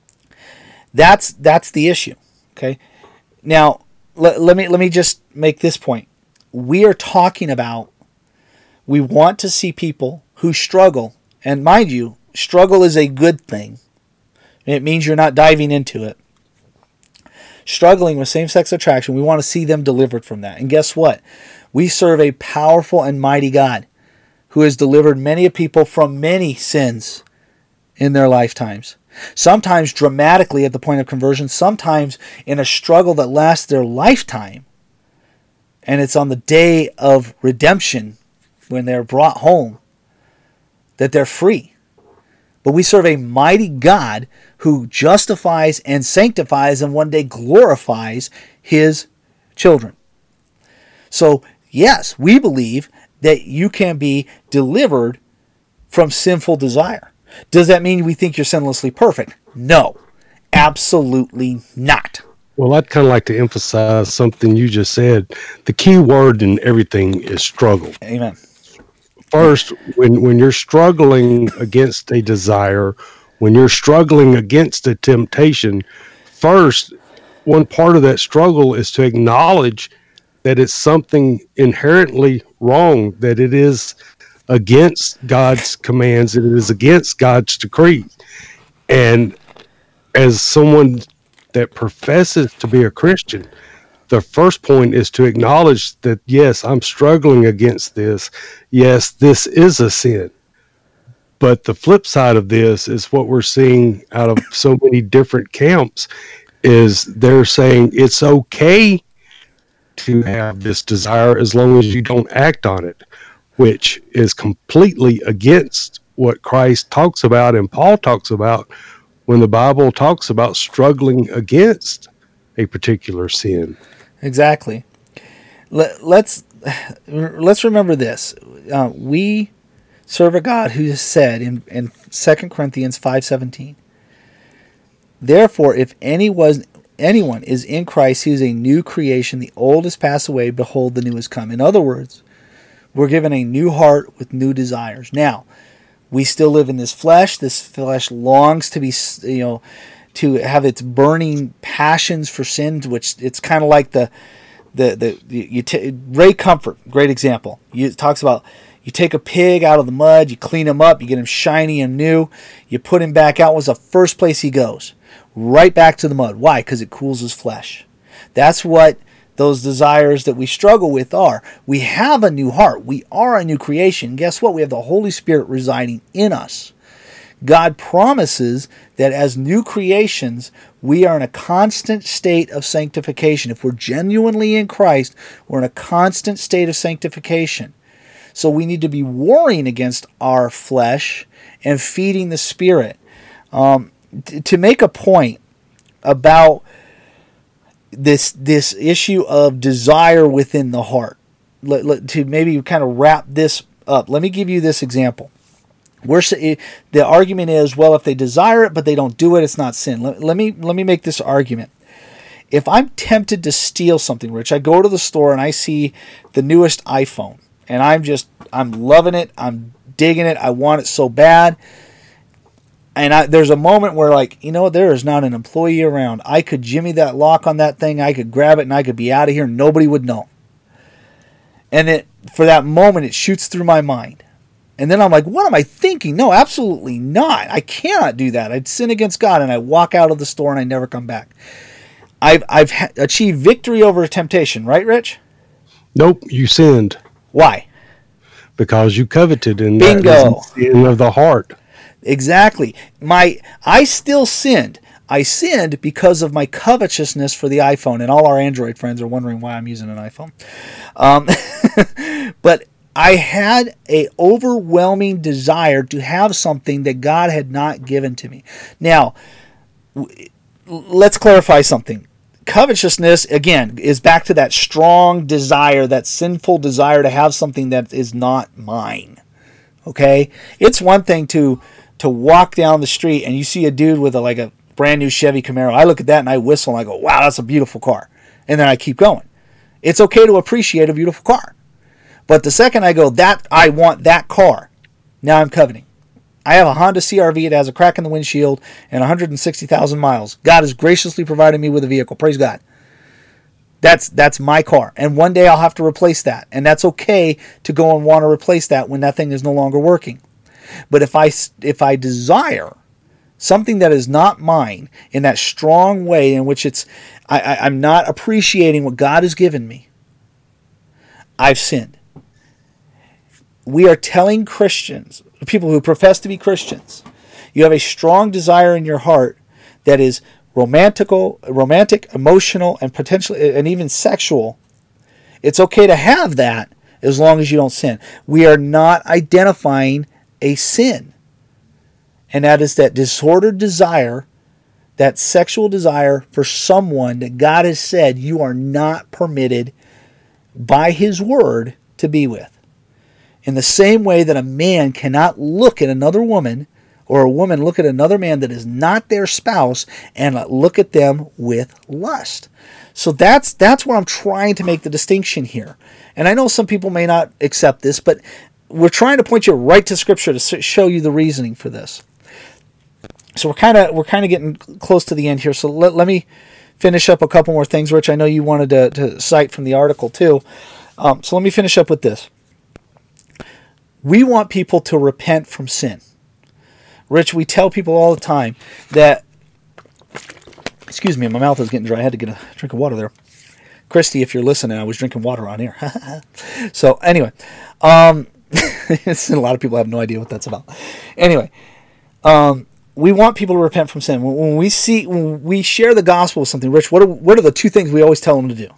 That's that's the issue. Okay, now let, let me let me just make this point. We are talking about, we want to see people who struggle, and mind you, struggle is a good thing. It means you're not diving into it. Struggling with same-sex attraction, we want to see them delivered from that. And guess what? We serve a powerful and mighty God who has delivered many people from many sins in their lifetimes. Sometimes dramatically at the point of conversion, sometimes in a struggle that lasts their lifetime. And it's on the day of redemption when they're brought home that they're free. But we serve a mighty God who justifies and sanctifies and one day glorifies his children. So, yes, we believe that you can be delivered from sinful desire. Does that mean we think you're sinlessly perfect? No, absolutely not. Well, I'd kind of like to emphasize something you just said. The key word in everything is struggle. Amen. First, when, when you're struggling against a desire, when you're struggling against a temptation, first, one part of that struggle is to acknowledge that it's something inherently wrong, that it is against God's commands, that it is against God's decree. And as someone that professes to be a Christian, the first point is to acknowledge that, yes, I'm struggling against this. Yes, this is a sin. But the flip side of this is what we're seeing out of so many different camps is they're saying it's okay to have this desire as long as you don't act on it, which is completely against what Christ talks about and Paul talks about when the Bible talks about struggling against a particular sin. Exactly. Let, let's let's remember this. Uh, we serve a God who has said in, in Second Corinthians five seventeen, therefore, if anyone, anyone is in Christ, he is a new creation. The old has passed away. Behold, the new has come. In other words, we're given a new heart with new desires. Now, we still live in this flesh. This flesh longs to be, you know, to have its burning passions for sin, which it's kind of like the, the, the, the you t- Ray Comfort, great example. You, it talks about you take a pig out of the mud, you clean him up, you get him shiny and new, you put him back out. What's the first place he goes? Right back to the mud. Why? Because it cools his flesh. That's what those desires that we struggle with are. We have a new heart. We are a new creation. Guess what? We have the Holy Spirit residing in us. God promises that as new creations, we are in a constant state of sanctification. If we're genuinely in Christ, we're in a constant state of sanctification. So we need to be warring against our flesh and feeding the Spirit. Um, t- to make a point about this this issue of desire within the heart, let, let, to maybe kind of wrap this up, let me give you this example. We're, the argument is, well, if they desire it but they don't do it, it's not sin. Let, let me let me make this argument. If I'm tempted to steal something, Rich, I go to the store and I see the newest iPhone, and I'm just, I'm loving it, I'm digging it, I want it so bad. And I, there's a moment where, like, you know, there is not an employee around. I could jimmy that lock on that thing. I could grab it and I could be out of here. Nobody would know. And it, for that moment, it shoots through my mind. And then I'm like, what am I thinking? No, absolutely not. I cannot do that. I'd sin against God, and I walk out of the store and I never come back. I've, I've ha- achieved victory over temptation, right, Rich? Nope, you sinned. Why? Because you coveted, and Bingo. that is the sin of the heart. Exactly. My I still sinned. I sinned because of my covetousness for the iPhone, and all our Android friends are wondering why I'm using an iPhone. Um, but I had a overwhelming desire to have something that God had not given to me. Now, let's clarify something. Covetousness, again, is back to that strong desire, that sinful desire to have something that is not mine. Okay? It's one thing to to walk down the street and you see a dude with a, like a brand new Chevy Camaro. I look at that and I whistle and I go, wow, that's a beautiful car. And then I keep going. It's okay to appreciate a beautiful car. But the second I go, that I want that car, now I'm coveting. I have a Honda C R V. It has a crack in the windshield and one hundred sixty thousand miles. God has graciously provided me with a vehicle. Praise God. That's that's my car. And one day I'll have to replace that. And that's okay to go and want to replace that when that thing is no longer working. But if I, if I desire something that is not mine in that strong way in which it's I, I, I'm not appreciating what God has given me, I've sinned. We are telling Christians, people who profess to be Christians, you have a strong desire in your heart that is romantical, romantic, emotional, and potentially and even sexual. It's okay to have that as long as you don't sin. We are not identifying a sin. And that is that disordered desire, that sexual desire for someone that God has said you are not permitted by His Word to be with. In the same way that a man cannot look at another woman or a woman look at another man that is not their spouse and look at them with lust. So that's that's where I'm trying to make the distinction here. And I know some people may not accept this, but we're trying to point you right to Scripture to show you the reasoning for this. So we're kind of we're kind of getting close to the end here. So let, let me finish up a couple more things, Rich. I know you wanted to, to cite from the article too. Um, so let me finish up with this. We want people to repent from sin. Rich, we tell people all the time that, excuse me, my mouth is getting dry. I had to get a drink of water there. Christy, if you're listening, I was drinking water on air. So anyway, um, a lot of people have no idea what that's about. Anyway, um, we want people to repent from sin. When, when we see, when we share the gospel with something, Rich, what are, what are the two things we always tell them to do?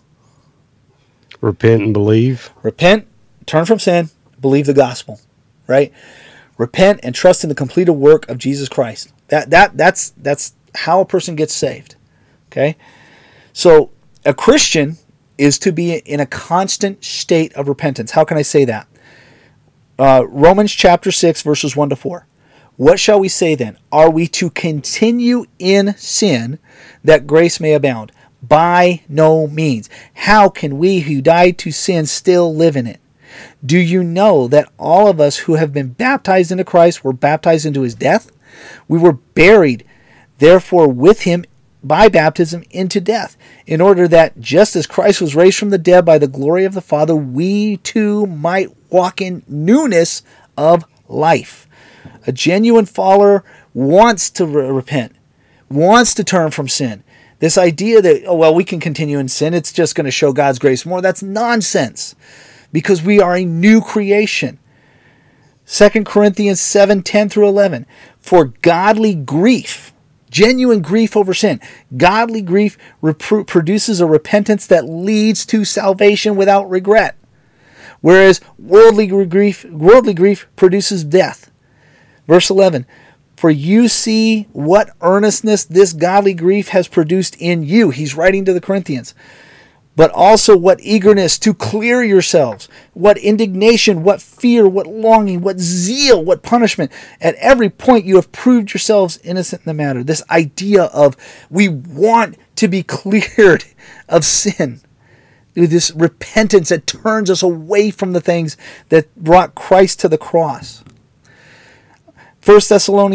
Repent and believe. Repent, turn from sin, believe the gospel, right? Repent and trust in the completed work of Jesus Christ. That that that's that's how a person gets saved. Okay? So a Christian is to be in a constant state of repentance. How can I say that? Uh, Romans chapter six, verses one to four. What shall we say then? Are we to continue in sin that grace may abound? By no means. How can we who died to sin still live in it? Do you know that all of us who have been baptized into Christ were baptized into His death? We were buried, therefore, with Him by baptism into death, in order that just as Christ was raised from the dead by the glory of the Father, we too might walk in newness of life. A genuine follower wants to re- repent, wants to turn from sin. This idea that, oh, well, we can continue in sin, it's just going to show God's grace more, that's nonsense. Because we are a new creation. Second Corinthians seven, ten through eleven. For godly grief, genuine grief over sin, godly grief repro- produces a repentance that leads to salvation without regret. Whereas worldly grief, worldly grief produces death. Verse eleven. For you see what earnestness this godly grief has produced in you. He's writing to the Corinthians. But also what eagerness to clear yourselves, what indignation, what fear, what longing, what zeal, what punishment. At every point you have proved yourselves innocent in the matter. This idea of we want to be cleared of sin. This repentance that turns us away from the things that brought Christ to the cross. First Thessalonians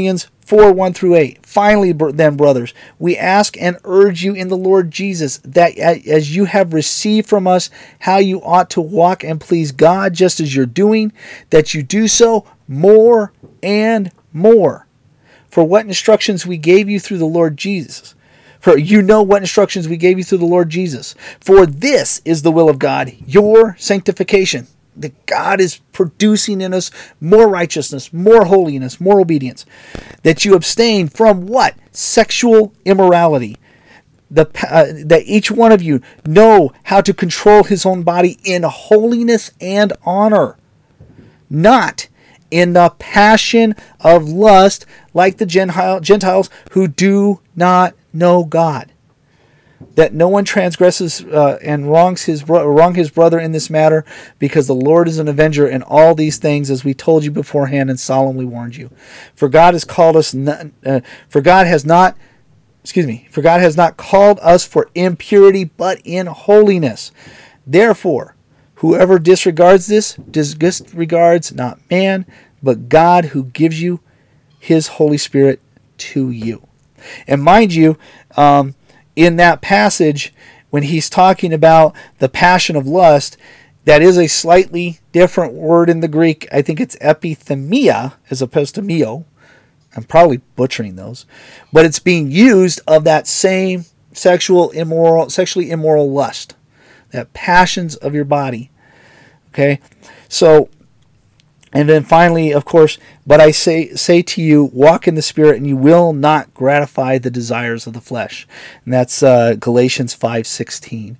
four, one through eight. Finally, then, brothers, we ask and urge you in the Lord Jesus that as you have received from us how you ought to walk and please God, just as you're doing, that you do so more and more. For what instructions we gave you through the Lord Jesus. For you know what instructions we gave you through the Lord Jesus. For this is the will of God, your sanctification. That God is producing in us more righteousness, more holiness, more obedience. That you abstain from what? Sexual immorality. The, uh, that each one of you know how to control his own body in holiness and honor. Not in the passion of lust like the Gentile, Gentiles who do not know God. That no one transgresses uh, and wrongs his bro- wrong his brother in this matter, because the Lord is an avenger in all these things, as we told you beforehand and solemnly warned you. For God has called us. Not, uh, for God has not. Excuse me. For God has not called us for impurity, but in holiness. Therefore, whoever disregards this disregards not man, but God, who gives you His Holy Spirit to you. And mind you. Um, In that passage, when he's talking about the passion of lust, that is a slightly different word in the Greek. I think it's epithemia as opposed to mio. I'm probably butchering those. But it's being used of that same sexual immoral, sexually immoral lust. That passions of your body. Okay? So, and then finally, of course, but I say say to you, walk in the Spirit, and you will not gratify the desires of the flesh. And that's uh, Galatians five sixteen.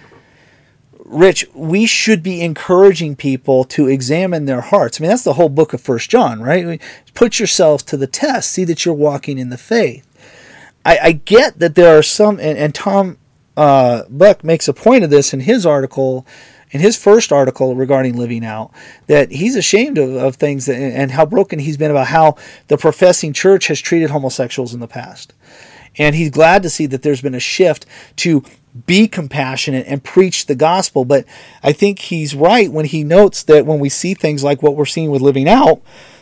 Rich, we should be encouraging people to examine their hearts. I mean, that's the whole book of First John, right? Put yourselves to the test. See that you're walking in the faith. I, I get that there are some, and, and Tom uh, Buck makes a point of this in his article, in his first article regarding living out, that he's ashamed of, of things that, and how broken he's been about how the professing church has treated homosexuals in the past. And he's glad to see that there's been a shift to be compassionate and preach the gospel. But I think he's right when he notes that when we see things like what we're seeing with living out,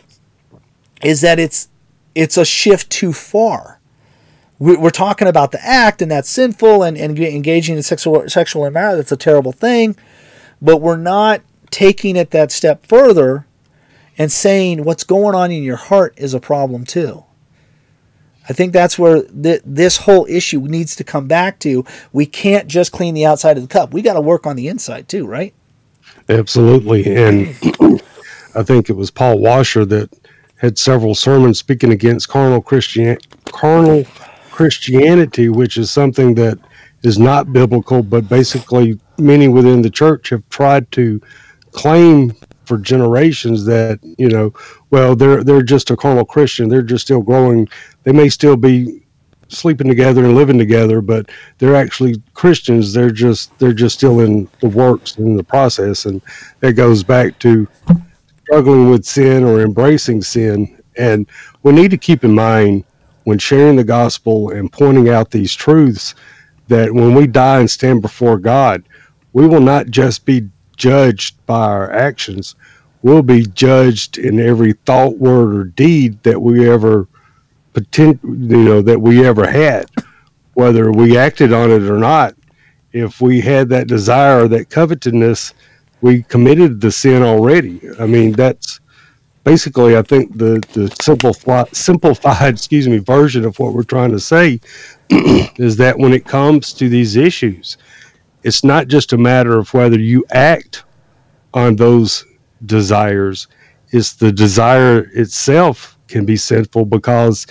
is that it's it's a shift too far. We're talking about the act, and that's sinful, and, and engaging in sexual sexual immorality, that's a terrible thing. But we're not taking it that step further and saying what's going on in your heart is a problem too. I think that's where th- this whole issue needs to come back to. We can't just clean the outside of the cup. We got to work on the inside too, right? Absolutely. And I think it was Paul Washer that had several sermons speaking against carnal Christian carnal Christianity, which is something that is not biblical, but basically many within the church have tried to claim for generations that, you know, well, they're they're just a carnal Christian. They're just still growing. They may still be sleeping together and living together, but they're actually Christians. They're just they're just still in the works, in the process, and that goes back to struggling with sin or embracing sin. And we need to keep in mind when sharing the gospel and pointing out these truths that when we die and stand before God, we will not just be judged by our actions. We'll be judged in every thought, word, or deed that we ever potent, you know, that we ever had, whether we acted on it or not. If we had that desire, that covetousness, we committed the sin already. I mean, that's basically, I think, the the simplified, simplified, excuse me, version of what we're trying to say is that when it comes to these issues, it's not just a matter of whether you act on those desires. It's the desire itself can be sinful, because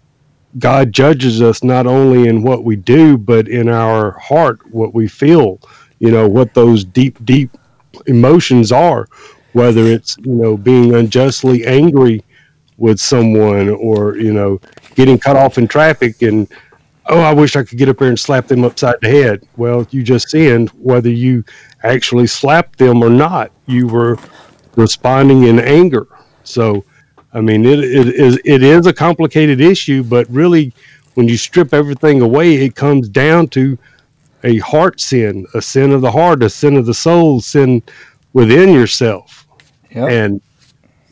God judges us not only in what we do, but in our heart, what we feel, you know, what those deep, deep emotions are, whether it's, you know, being unjustly angry with someone, or, you know, getting cut off in traffic and, oh, I wish I could get up there and slap them upside the head. Well, you just sinned. Whether you actually slapped them or not, you were responding in anger. So, I mean, it, it is it is a complicated issue, but really, when you strip everything away, it comes down to a heart sin, a sin of the heart, a sin of the soul, sin within yourself. Yep. And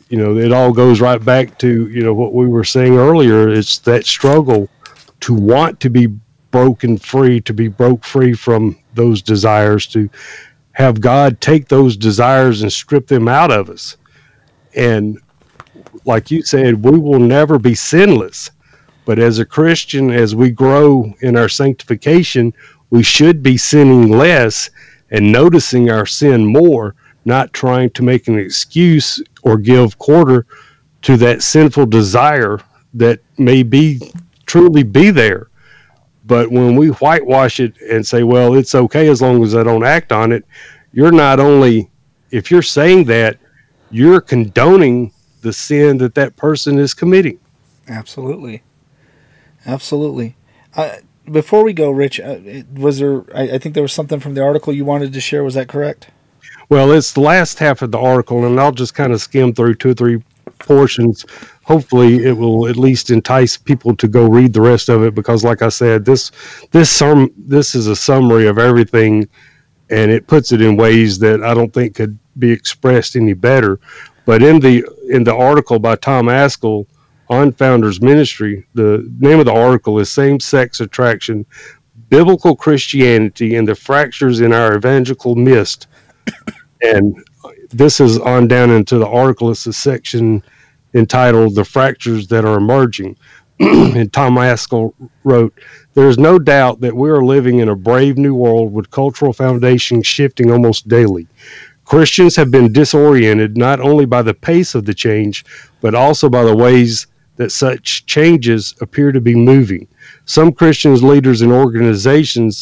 you know, it all goes right back to, you know, what we were saying earlier. It's that struggle to want to be broken free, to be broke free from those desires, to have God take those desires and strip them out of us. And like you said, we will never be sinless. But as a Christian, as we grow in our sanctification, we should be sinning less and noticing our sin more, not trying to make an excuse or give quarter to that sinful desire that may be truly be there. But when we whitewash it and say, well, it's okay as long as I don't act on it, you're not only, if you're saying that, you're condoning the sin that that person is committing. Absolutely. Absolutely. Uh, before we go, Rich, uh, was there, I, I think there was something from the article you wanted to share. Was that correct? Well, it's the last half of the article, and I'll just kind of skim through two or three portions. Hopefully it will at least entice people to go read the rest of it, because like I said, this this sum this is a summary of everything, and it puts it in ways that I don't think could be expressed any better. But in the in the article by Tom Ascol on Founders Ministry, the name of the article is Same-Sex Attraction, Biblical Christianity and the Fractures in Our Evangelical Mist. And this is on down into the article. It's a section entitled The Fractures That Are Emerging. And Tom Ascol wrote, there is no doubt that we are living in a brave new world with cultural foundations shifting almost daily. Christians have been disoriented not only by the pace of the change, but also by the ways that such changes appear to be moving. Some Christians, leaders, and organizations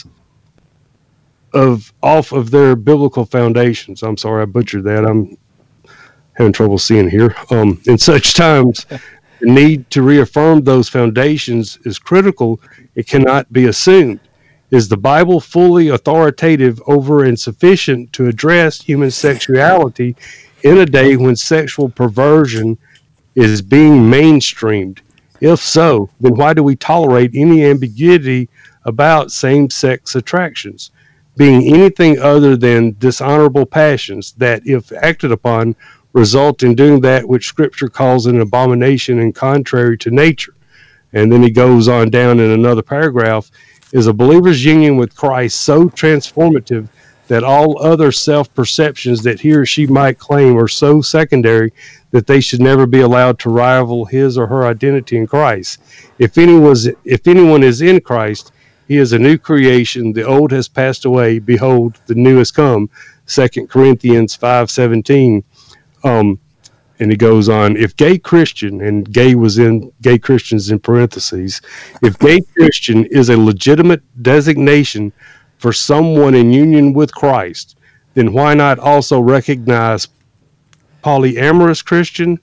of off of their biblical foundations. I'm sorry, I butchered that. I'm having trouble seeing here. Um, in such times, the need to reaffirm those foundations is critical. It cannot be assumed. Is the Bible fully authoritative over and sufficient to address human sexuality in a day when sexual perversion is being mainstreamed? If so, then why do we tolerate any ambiguity about same-sex attractions being anything other than dishonorable passions that, if acted upon, result in doing that which Scripture calls an abomination and contrary to nature? And then he goes on down in another paragraph, is a believer's union with Christ so transformative that all other self-perceptions that he or she might claim are so secondary that they should never be allowed to rival his or her identity in Christ? If anyone is, if anyone is in Christ, he is a new creation. The old has passed away. Behold, the new has come. Second Corinthians five seventeen. Um, and he goes on, if gay Christian, and gay was in gay Christians in parentheses, if gay Christian is a legitimate designation for someone in union with Christ, then why not also recognize polyamorous Christian,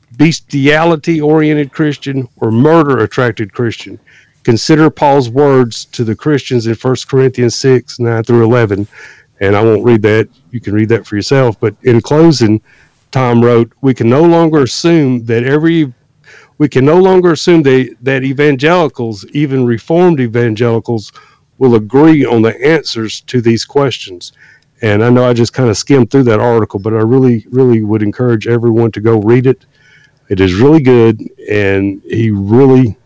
bestiality-oriented Christian, or murder-attracted Christian? Consider Paul's words to the Christians in First Corinthians six, nine through eleven. And I won't read that. You can read that for yourself. But in closing, Tom wrote, we can no longer assume that every we can no longer assume that, that evangelicals, even Reformed evangelicals, will agree on the answers to these questions. And I know I just kind of skimmed through that article, but I really, really would encourage everyone to go read it. It is really good, and he really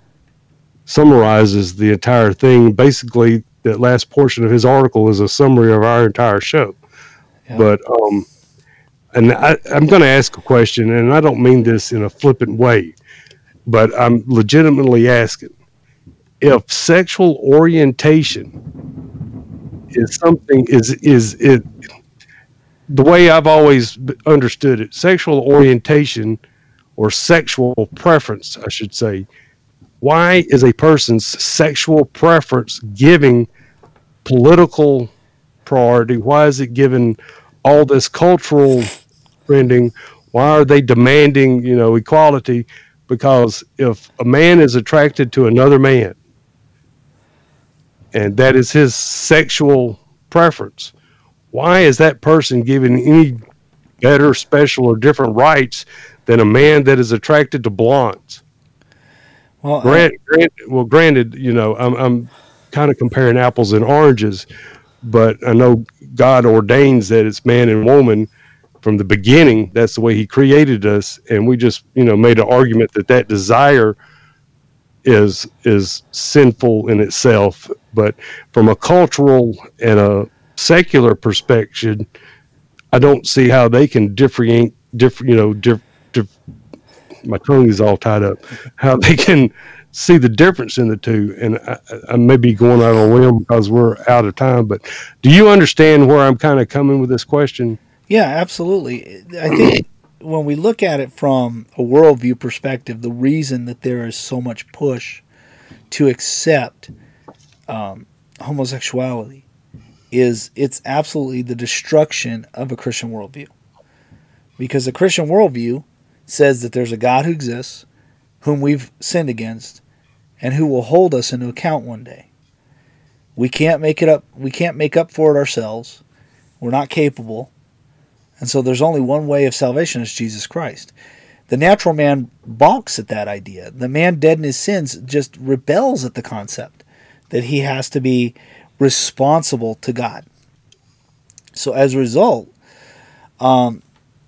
summarizes the entire thing. Basically, that last portion of his article is a summary of our entire show. Yeah. But um, and I, I'm going to ask a question, and I don't mean this in a flippant way, but I'm legitimately asking, if sexual orientation is something, is is it the way I've always understood it, sexual orientation or sexual preference, I should say, why is a person's sexual preference giving political priority? Why is it given all this cultural trending? Why are they demanding, you know, equality? Because if a man is attracted to another man, and that is his sexual preference, why is that person given any better, special, or different rights than a man that is attracted to blondes? Well, grant, I, grant, well, granted, you know, I'm, I'm kind of comparing apples and oranges, but I know God ordains that it's man and woman, from the beginning, that's the way he created us. And we just, you know, made an argument that that desire is is sinful in itself. But from a cultural and a secular perspective, I don't see how they can differentiate, different, you know, diff, diff, my tongue is all tied up, how they can see the difference in the two. And I, I may be going out on a limb because we're out of time, but do you understand where I'm kind of coming with this question? Yeah, absolutely. I think when we look at it from a worldview perspective, the reason that there is so much push to accept um, homosexuality is it's absolutely the destruction of a Christian worldview. Because the Christian worldview says that there's a God who exists, whom we've sinned against, and who will hold us into account one day. We can't make it up. We can't make up for it ourselves. We're not capable. And so there's only one way of salvation, is Jesus Christ. The natural man balks at that idea. The man dead in his sins just rebels at the concept that he has to be responsible to God. So as a result, um,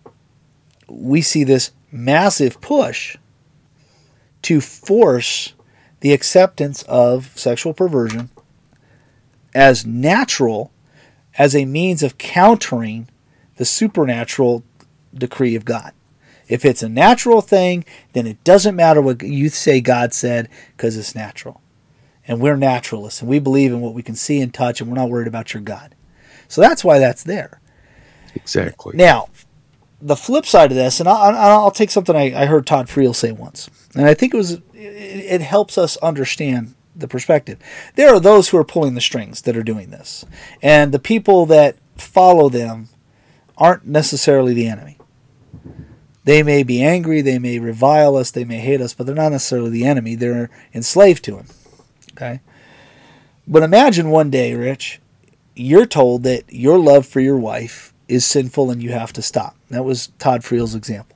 we see this massive push to force the acceptance of sexual perversion as natural, as a means of countering the supernatural decree of God. If it's a natural thing, then it doesn't matter what you say God said, because it's natural. And we're naturalists, and we believe in what we can see and touch, and we're not worried about your God. So that's why that's there. Exactly. Now, the flip side of this, and I'll, I'll take something I, I heard Todd Friel say once, and I think it was it, it helps us understand the perspective. There are those who are pulling the strings that are doing this, and the people that follow them aren't necessarily the enemy. They may be angry, they may revile us, they may hate us, but they're not necessarily the enemy. They're enslaved to him. Okay? But imagine one day, Rich, you're told that your love for your wife is sinful and you have to stop. That was Todd Friel's example.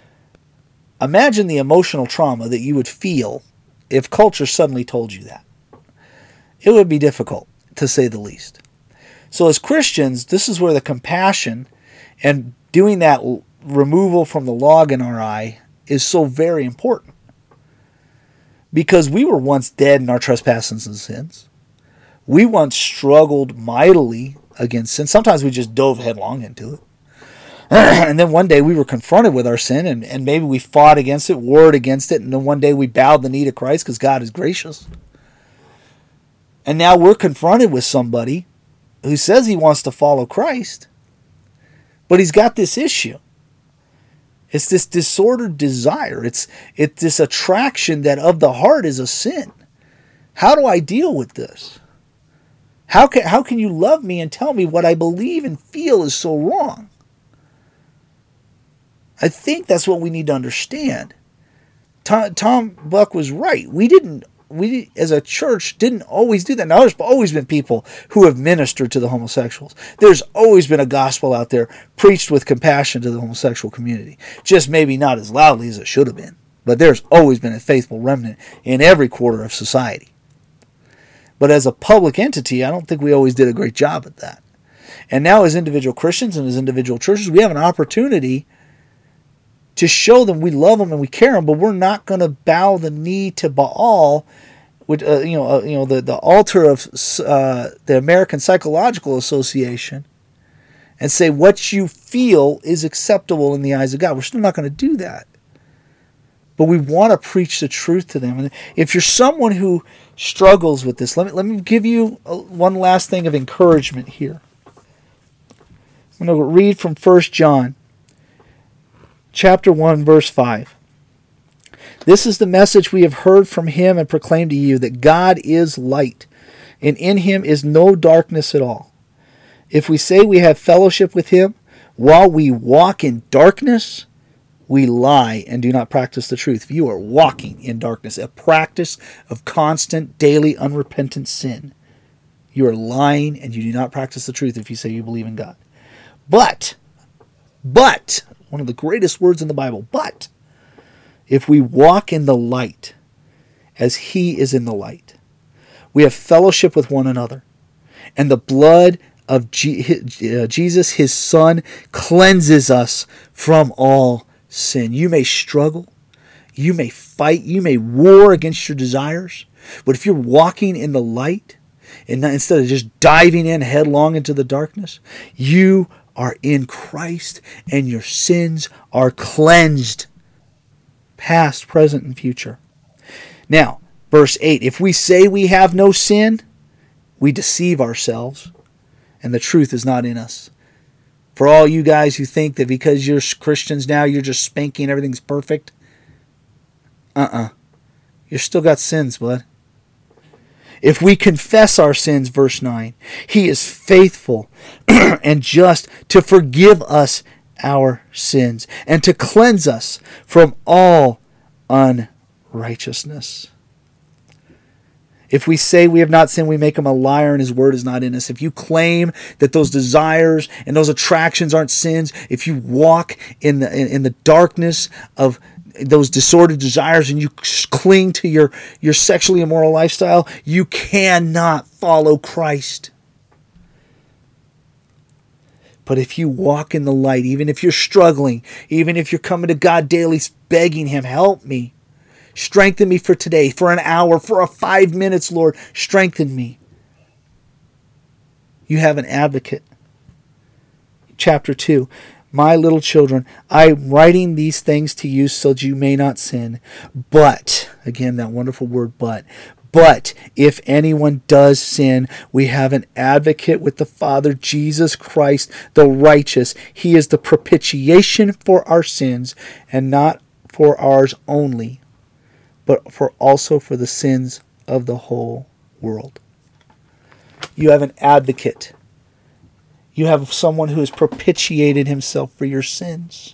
Imagine the emotional trauma that you would feel if culture suddenly told you that. It would be difficult, to say the least. So as Christians, this is where the compassion and doing that removal from the log in our eye is so very important. Because we were once dead in our trespasses and sins. We once struggled mightily against sin. Sometimes we just dove headlong into it. And then one day we were confronted with our sin, and, and maybe we fought against it, warred against it, and then one day we bowed the knee to Christ because God is gracious. And now we're confronted with somebody who says he wants to follow Christ, but he's got this issue. It's this disordered desire. It's it's this attraction that of the heart is a sin. How do I deal with this? How can how can you love me and tell me what I believe and feel is so wrong? I think that's what we need to understand. Tom, Tom Buck was right. We didn't we as a church didn't always do that. Now there's always been people who have ministered to the homosexuals. There's always been a gospel out there preached with compassion to the homosexual community. Just maybe not as loudly as it should have been. But there's always been a faithful remnant in every quarter of society. But as a public entity, I don't think we always did a great job at that. And now as individual Christians and as individual churches, we have an opportunity to show them we love them and we care them, but we're not going to bow the knee to Baal, which, uh, you know, uh, you know, the, the altar of uh, the American Psychological Association, and say what you feel is acceptable in the eyes of God. We're still not going to do that. But we want to preach the truth to them. And if you're someone who struggles with this, let me let me give you a, one last thing of encouragement here. I'm going to read from First John. Chapter one, verse five. This is the message we have heard from him and proclaimed to you, that God is light, and in him is no darkness at all. If we say we have fellowship with him while we walk in darkness, we lie and do not practice the truth. If you are walking in darkness, a practice of constant, daily, unrepentant sin, you are lying and you do not practice the truth if you say you believe in God. But, but, one of the greatest words in the Bible, but if we walk in the light as he is in the light, we have fellowship with one another, and the blood of Jesus, his Son, cleanses us from all sin. You may struggle, you may fight, you may war against your desires, but if you're walking in the light, and not, instead of just diving in headlong into the darkness, you are in Christ and your sins are cleansed, past, present, and future. Now, verse eight, if we say we have no sin, we deceive ourselves, and the truth is not in us. For all you guys who think that because you're Christians now, you're just spanking, everything's perfect. Uh-uh. You've still got sins, bud. If we confess our sins, verse nine, he is faithful and just to forgive us our sins and to cleanse us from all unrighteousness. If we say we have not sinned, we make him a liar and his word is not in us. If you claim that those desires and those attractions aren't sins, if you walk in the in, in the darkness of those disordered desires and you cling to your, your sexually immoral lifestyle, you cannot follow Christ. But if you walk in the light, even if you're struggling, even if you're coming to God daily begging him, help me, strengthen me for today, for an hour, for a five minutes, Lord, strengthen me. You have an advocate. Chapter two. My little children, I am writing these things to you so that you may not sin. But, again, that wonderful word, but. But if anyone does sin, we have an advocate with the Father, Jesus Christ, the righteous. He is the propitiation for our sins, and not for ours only, but for also for the sins of the whole world. You have an advocate. You have someone who has propitiated himself for your sins.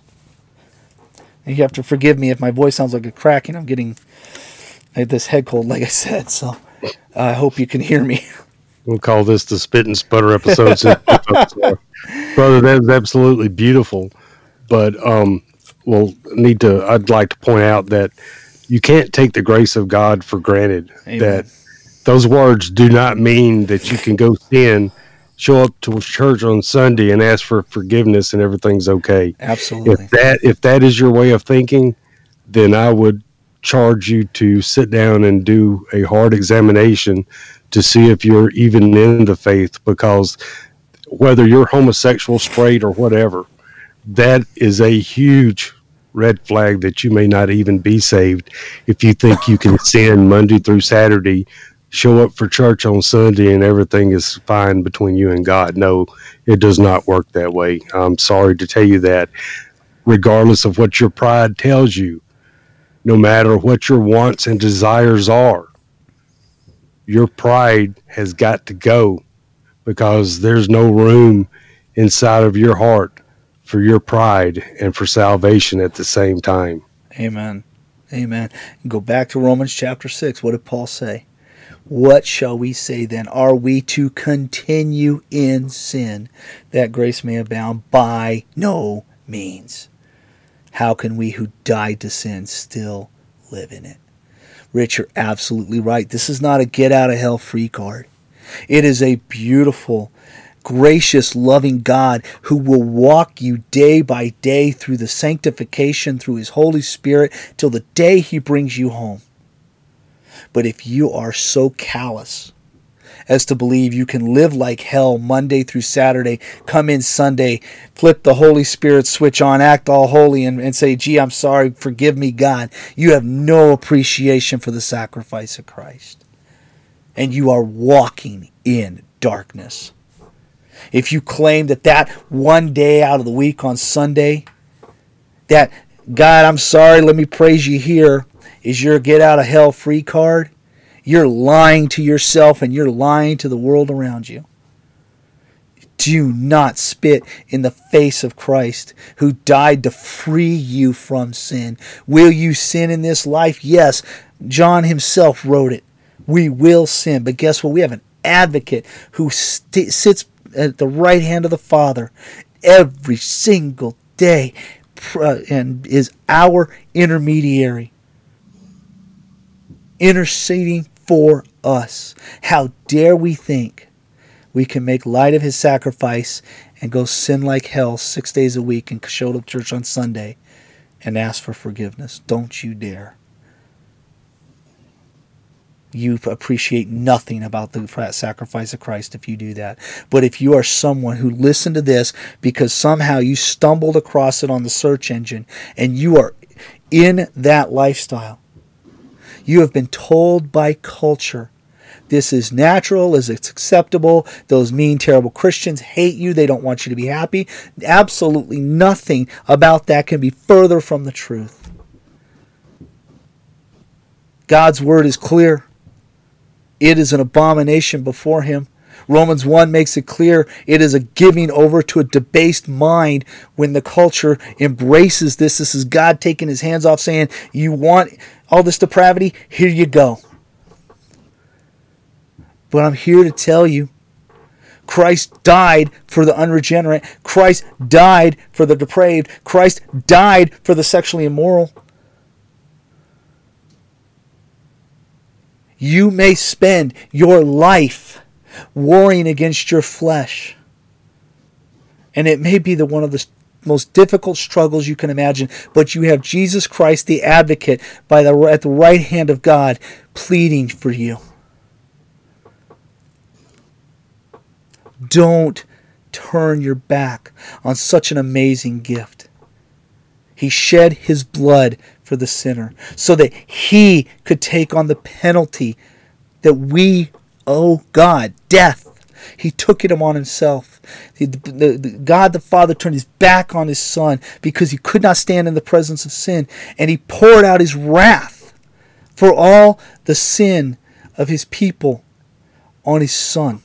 And you have to forgive me if my voice sounds like a cracking. I'm getting this head cold, like I said. So uh, I hope you can hear me. We'll call this the Spit and Sputter episode. Brother, that's absolutely beautiful. But um, we'll need to. I'd like to point out that you can't take the grace of God for granted. Amen. That those words do not mean that you can go sin, show up to church on Sunday and ask for forgiveness and everything's okay. Absolutely. If that if that is your way of thinking, then I would charge you to sit down and do a hard examination to see if you're even in the faith, because whether you're homosexual, straight, or whatever, that is a huge red flag that you may not even be saved if you think you can sin Monday through Saturday, show up for church on Sunday, and everything is fine between you and God. No, it does not work that way. I'm sorry to tell you that. Regardless of what your pride tells you, no matter what your wants and desires are, your pride has got to go, because there's no room inside of your heart for your pride and for salvation at the same time. Amen. Amen. Go back to Romans chapter six. What did Paul say? What shall we say then? Are we to continue in sin that grace may abound? By no means. How can we who died to sin still live in it? Rich, you're absolutely right. This is not a get out of hell free card. It is a beautiful, gracious, loving God who will walk you day by day through the sanctification, through his Holy Spirit, till the day he brings you home. But if you are so callous as to believe you can live like hell Monday through Saturday, come in Sunday, flip the Holy Spirit switch on, act all holy, and, and say, gee, I'm sorry, forgive me, God, you have no appreciation for the sacrifice of Christ. And you are walking in darkness. If you claim that that one day out of the week on Sunday, that, God, I'm sorry, let me praise you here, is your get out of hell free card, you're lying to yourself and you're lying to the world around you. Do not spit in the face of Christ, who died to free you from sin. Will you sin in this life? Yes. John himself wrote it. We will sin. But guess what? We have an advocate who st- sits at the right hand of the Father every single day and is our intermediary, interceding for us. How dare we think we can make light of his sacrifice and go sin like hell six days a week and show up to church on Sunday and ask for forgiveness. Don't you dare. You appreciate nothing about the sacrifice of Christ if you do that. But if you are someone who listened to this because somehow you stumbled across it on the search engine and you are in that lifestyle, you have been told by culture, this is natural, is it's acceptable, those mean, terrible Christians hate you, they don't want you to be happy. Absolutely nothing about that can be further from the truth. God's word is clear. It is an abomination before him. Romans one makes it clear it is a giving over to a debased mind when the culture embraces this. This is God taking his hands off saying, you want all this depravity? Here you go. But I'm here to tell you, Christ died for the unregenerate. Christ died for the depraved. Christ died for the sexually immoral. You may spend your life warring against your flesh. And it may be the one of the most difficult struggles you can imagine. But you have Jesus Christ, the advocate, by the, at the right hand of God, pleading for you. Don't turn your back on such an amazing gift. He shed his blood for the sinner so that he could take on the penalty that we owe God, death. He took it on himself. The, the, the, God the Father turned his back on his Son because he could not stand in the presence of sin, and he poured out his wrath for all the sin of his people on his Son,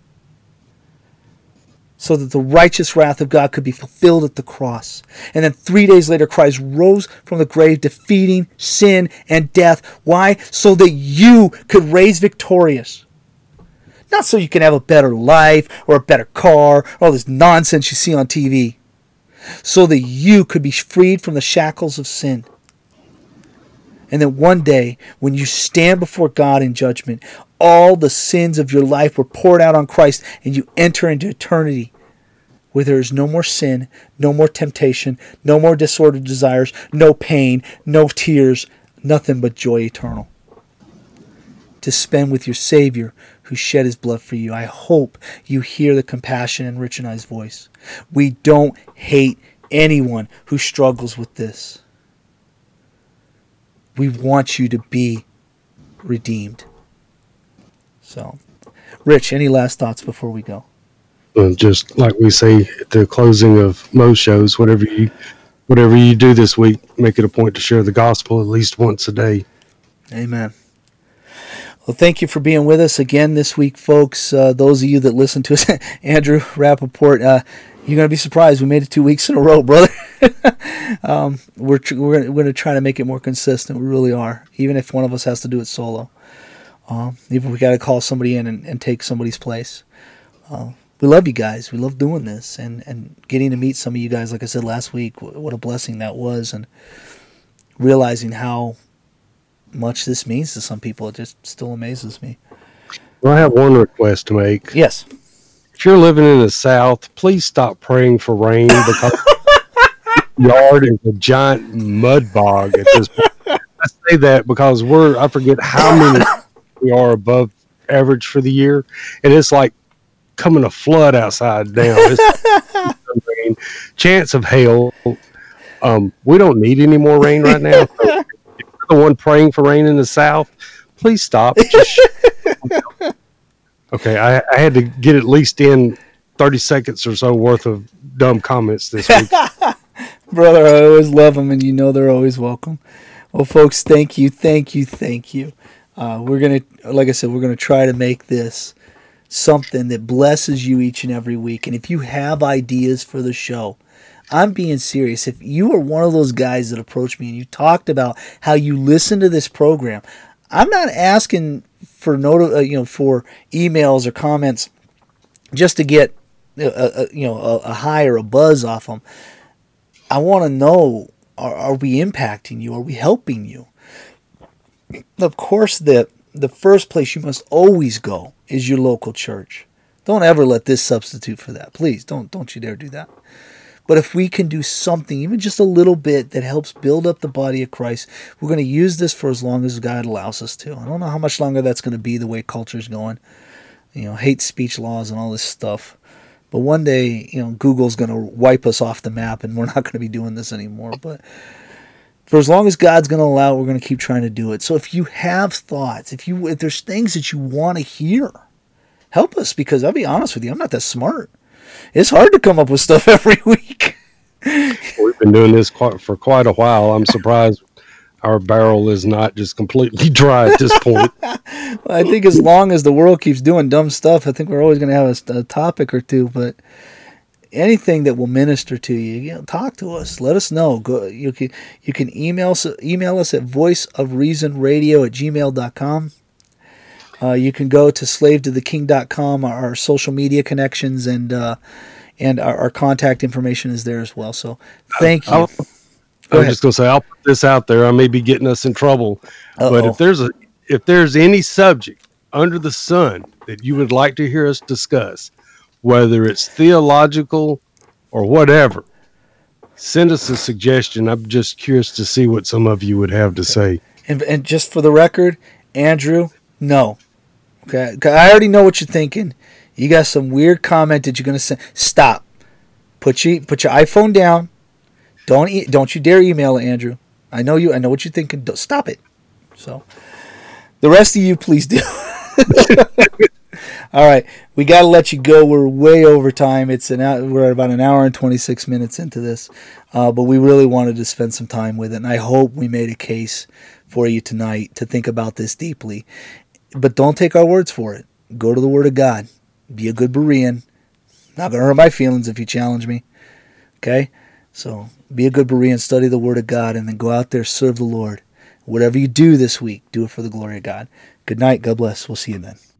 so that the righteous wrath of God could be fulfilled at the cross. And then three days later, Christ rose from the grave, defeating sin and death. Why? So that you could raise victorious. Not so you can have a better life or a better car, or all this nonsense you see on T V. So that you could be freed from the shackles of sin. And then one day, when you stand before God in judgment, all the sins of your life were poured out on Christ, and you enter into eternity where there is no more sin, no more temptation, no more disordered desires, no pain, no tears, nothing but joy eternal to spend with your Savior who shed his blood for you. I hope you hear the compassion in Rich and I's voice. We don't hate anyone who struggles with this. We want you to be redeemed. So, Rich, any last thoughts before we go? Uh, just like we say at the closing of most shows, whatever you whatever you do this week, make it a point to share the gospel at least once a day. Amen. Well, thank you for being with us again this week, folks. Uh, those of you that listen to us, Andrew Rappaport, uh, you're going to be surprised. We made it two weeks in a row, brother. um, we're tr- we're going to try to make it more consistent. We really are, even if one of us has to do it solo. Um, even if we got to call somebody in and, and take somebody's place. Uh, we love you guys. We love doing this and, and getting to meet some of you guys. Like I said last week, what a blessing that was, and realizing how much this means to some people. It just still amazes me. Well, I have one request to make. Yes. If you're living in the South, please stop praying for rain because the yard is a giant mud bog at this point. I say that because we're, I forget how many we are above average for the year, and it's like coming a flood outside now. It's rain, chance of hail. Um, we don't need any more rain right now. So if you're the one praying for rain in the South, please stop. Just okay, I, I had to get at least in thirty seconds or so worth of dumb comments this week. Brother, I always love them, and you know they're always welcome. Well, folks, thank you, thank you, thank you. Uh, we're going to, like I said, we're going to try to make this something that blesses you each and every week. And if you have ideas for the show, I'm being serious. If you are one of those guys that approached me and you talked about how you listen to this program, I'm not asking for noti- uh, you know, for emails or comments just to get a, a, you know a, a high or a buzz off them. I want to know, are, are we impacting you? Are we helping you? Of course, the the first place you must always go is your local church. Don't ever let this substitute for that. Please, don't don't you dare do that. But if we can do something, even just a little bit, that helps build up the body of Christ, we're going to use this for as long as God allows us to. I don't know how much longer that's going to be the way culture's going. You know, hate speech laws and all this stuff. But one day, you know, Google's going to wipe us off the map and we're not going to be doing this anymore. But for as long as God's going to allow it, we're going to keep trying to do it. So if you have thoughts, if you if there's things that you want to hear, help us, because I'll be honest with you, I'm not that smart. It's hard to come up with stuff every week. We've been doing this quite, for quite a while. I'm surprised our barrel is not just completely dry at this point. Well, I think as long as the world keeps doing dumb stuff, I think we're always going to have a, a topic or two. But anything that will minister to you, you know, talk to us. Let us know. Go, you can you can email us, email us at voiceofreasonradio at gmail dot com. Uh, you can go to slave to the king dot com. Our, our social media connections and uh, and our, our contact information is there as well. So thank you. I'll, I was just going to say, I'll put this out there. I may be getting us in trouble, Uh-oh. but if there's a if there's any subject under the sun that you would like to hear us discuss, whether it's theological or whatever, send us a suggestion. I'm just curious to see what some of you would have to say. And, and just for the record, Andrew, no. Okay, I already know what you're thinking. You got some weird comment that you're gonna send. Stop. Put your put your iPhone down. Don't e- don't you dare email it, Andrew. I know you. I know what you're thinking. Don't, stop it. So, the rest of you, please do. All right, we got to let you go. We're way over time. It's an hour, we're at about an hour and twenty-six minutes into this, uh, but we really wanted to spend some time with it, and I hope we made a case for you tonight to think about this deeply. But don't take our words for it. Go to the Word of God. Be a good Berean. Not going to hurt my feelings if you challenge me. Okay? So be a good Berean, study the Word of God, and then go out there, serve the Lord. Whatever you do this week, do it for the glory of God. Good night. God bless. We'll see you then.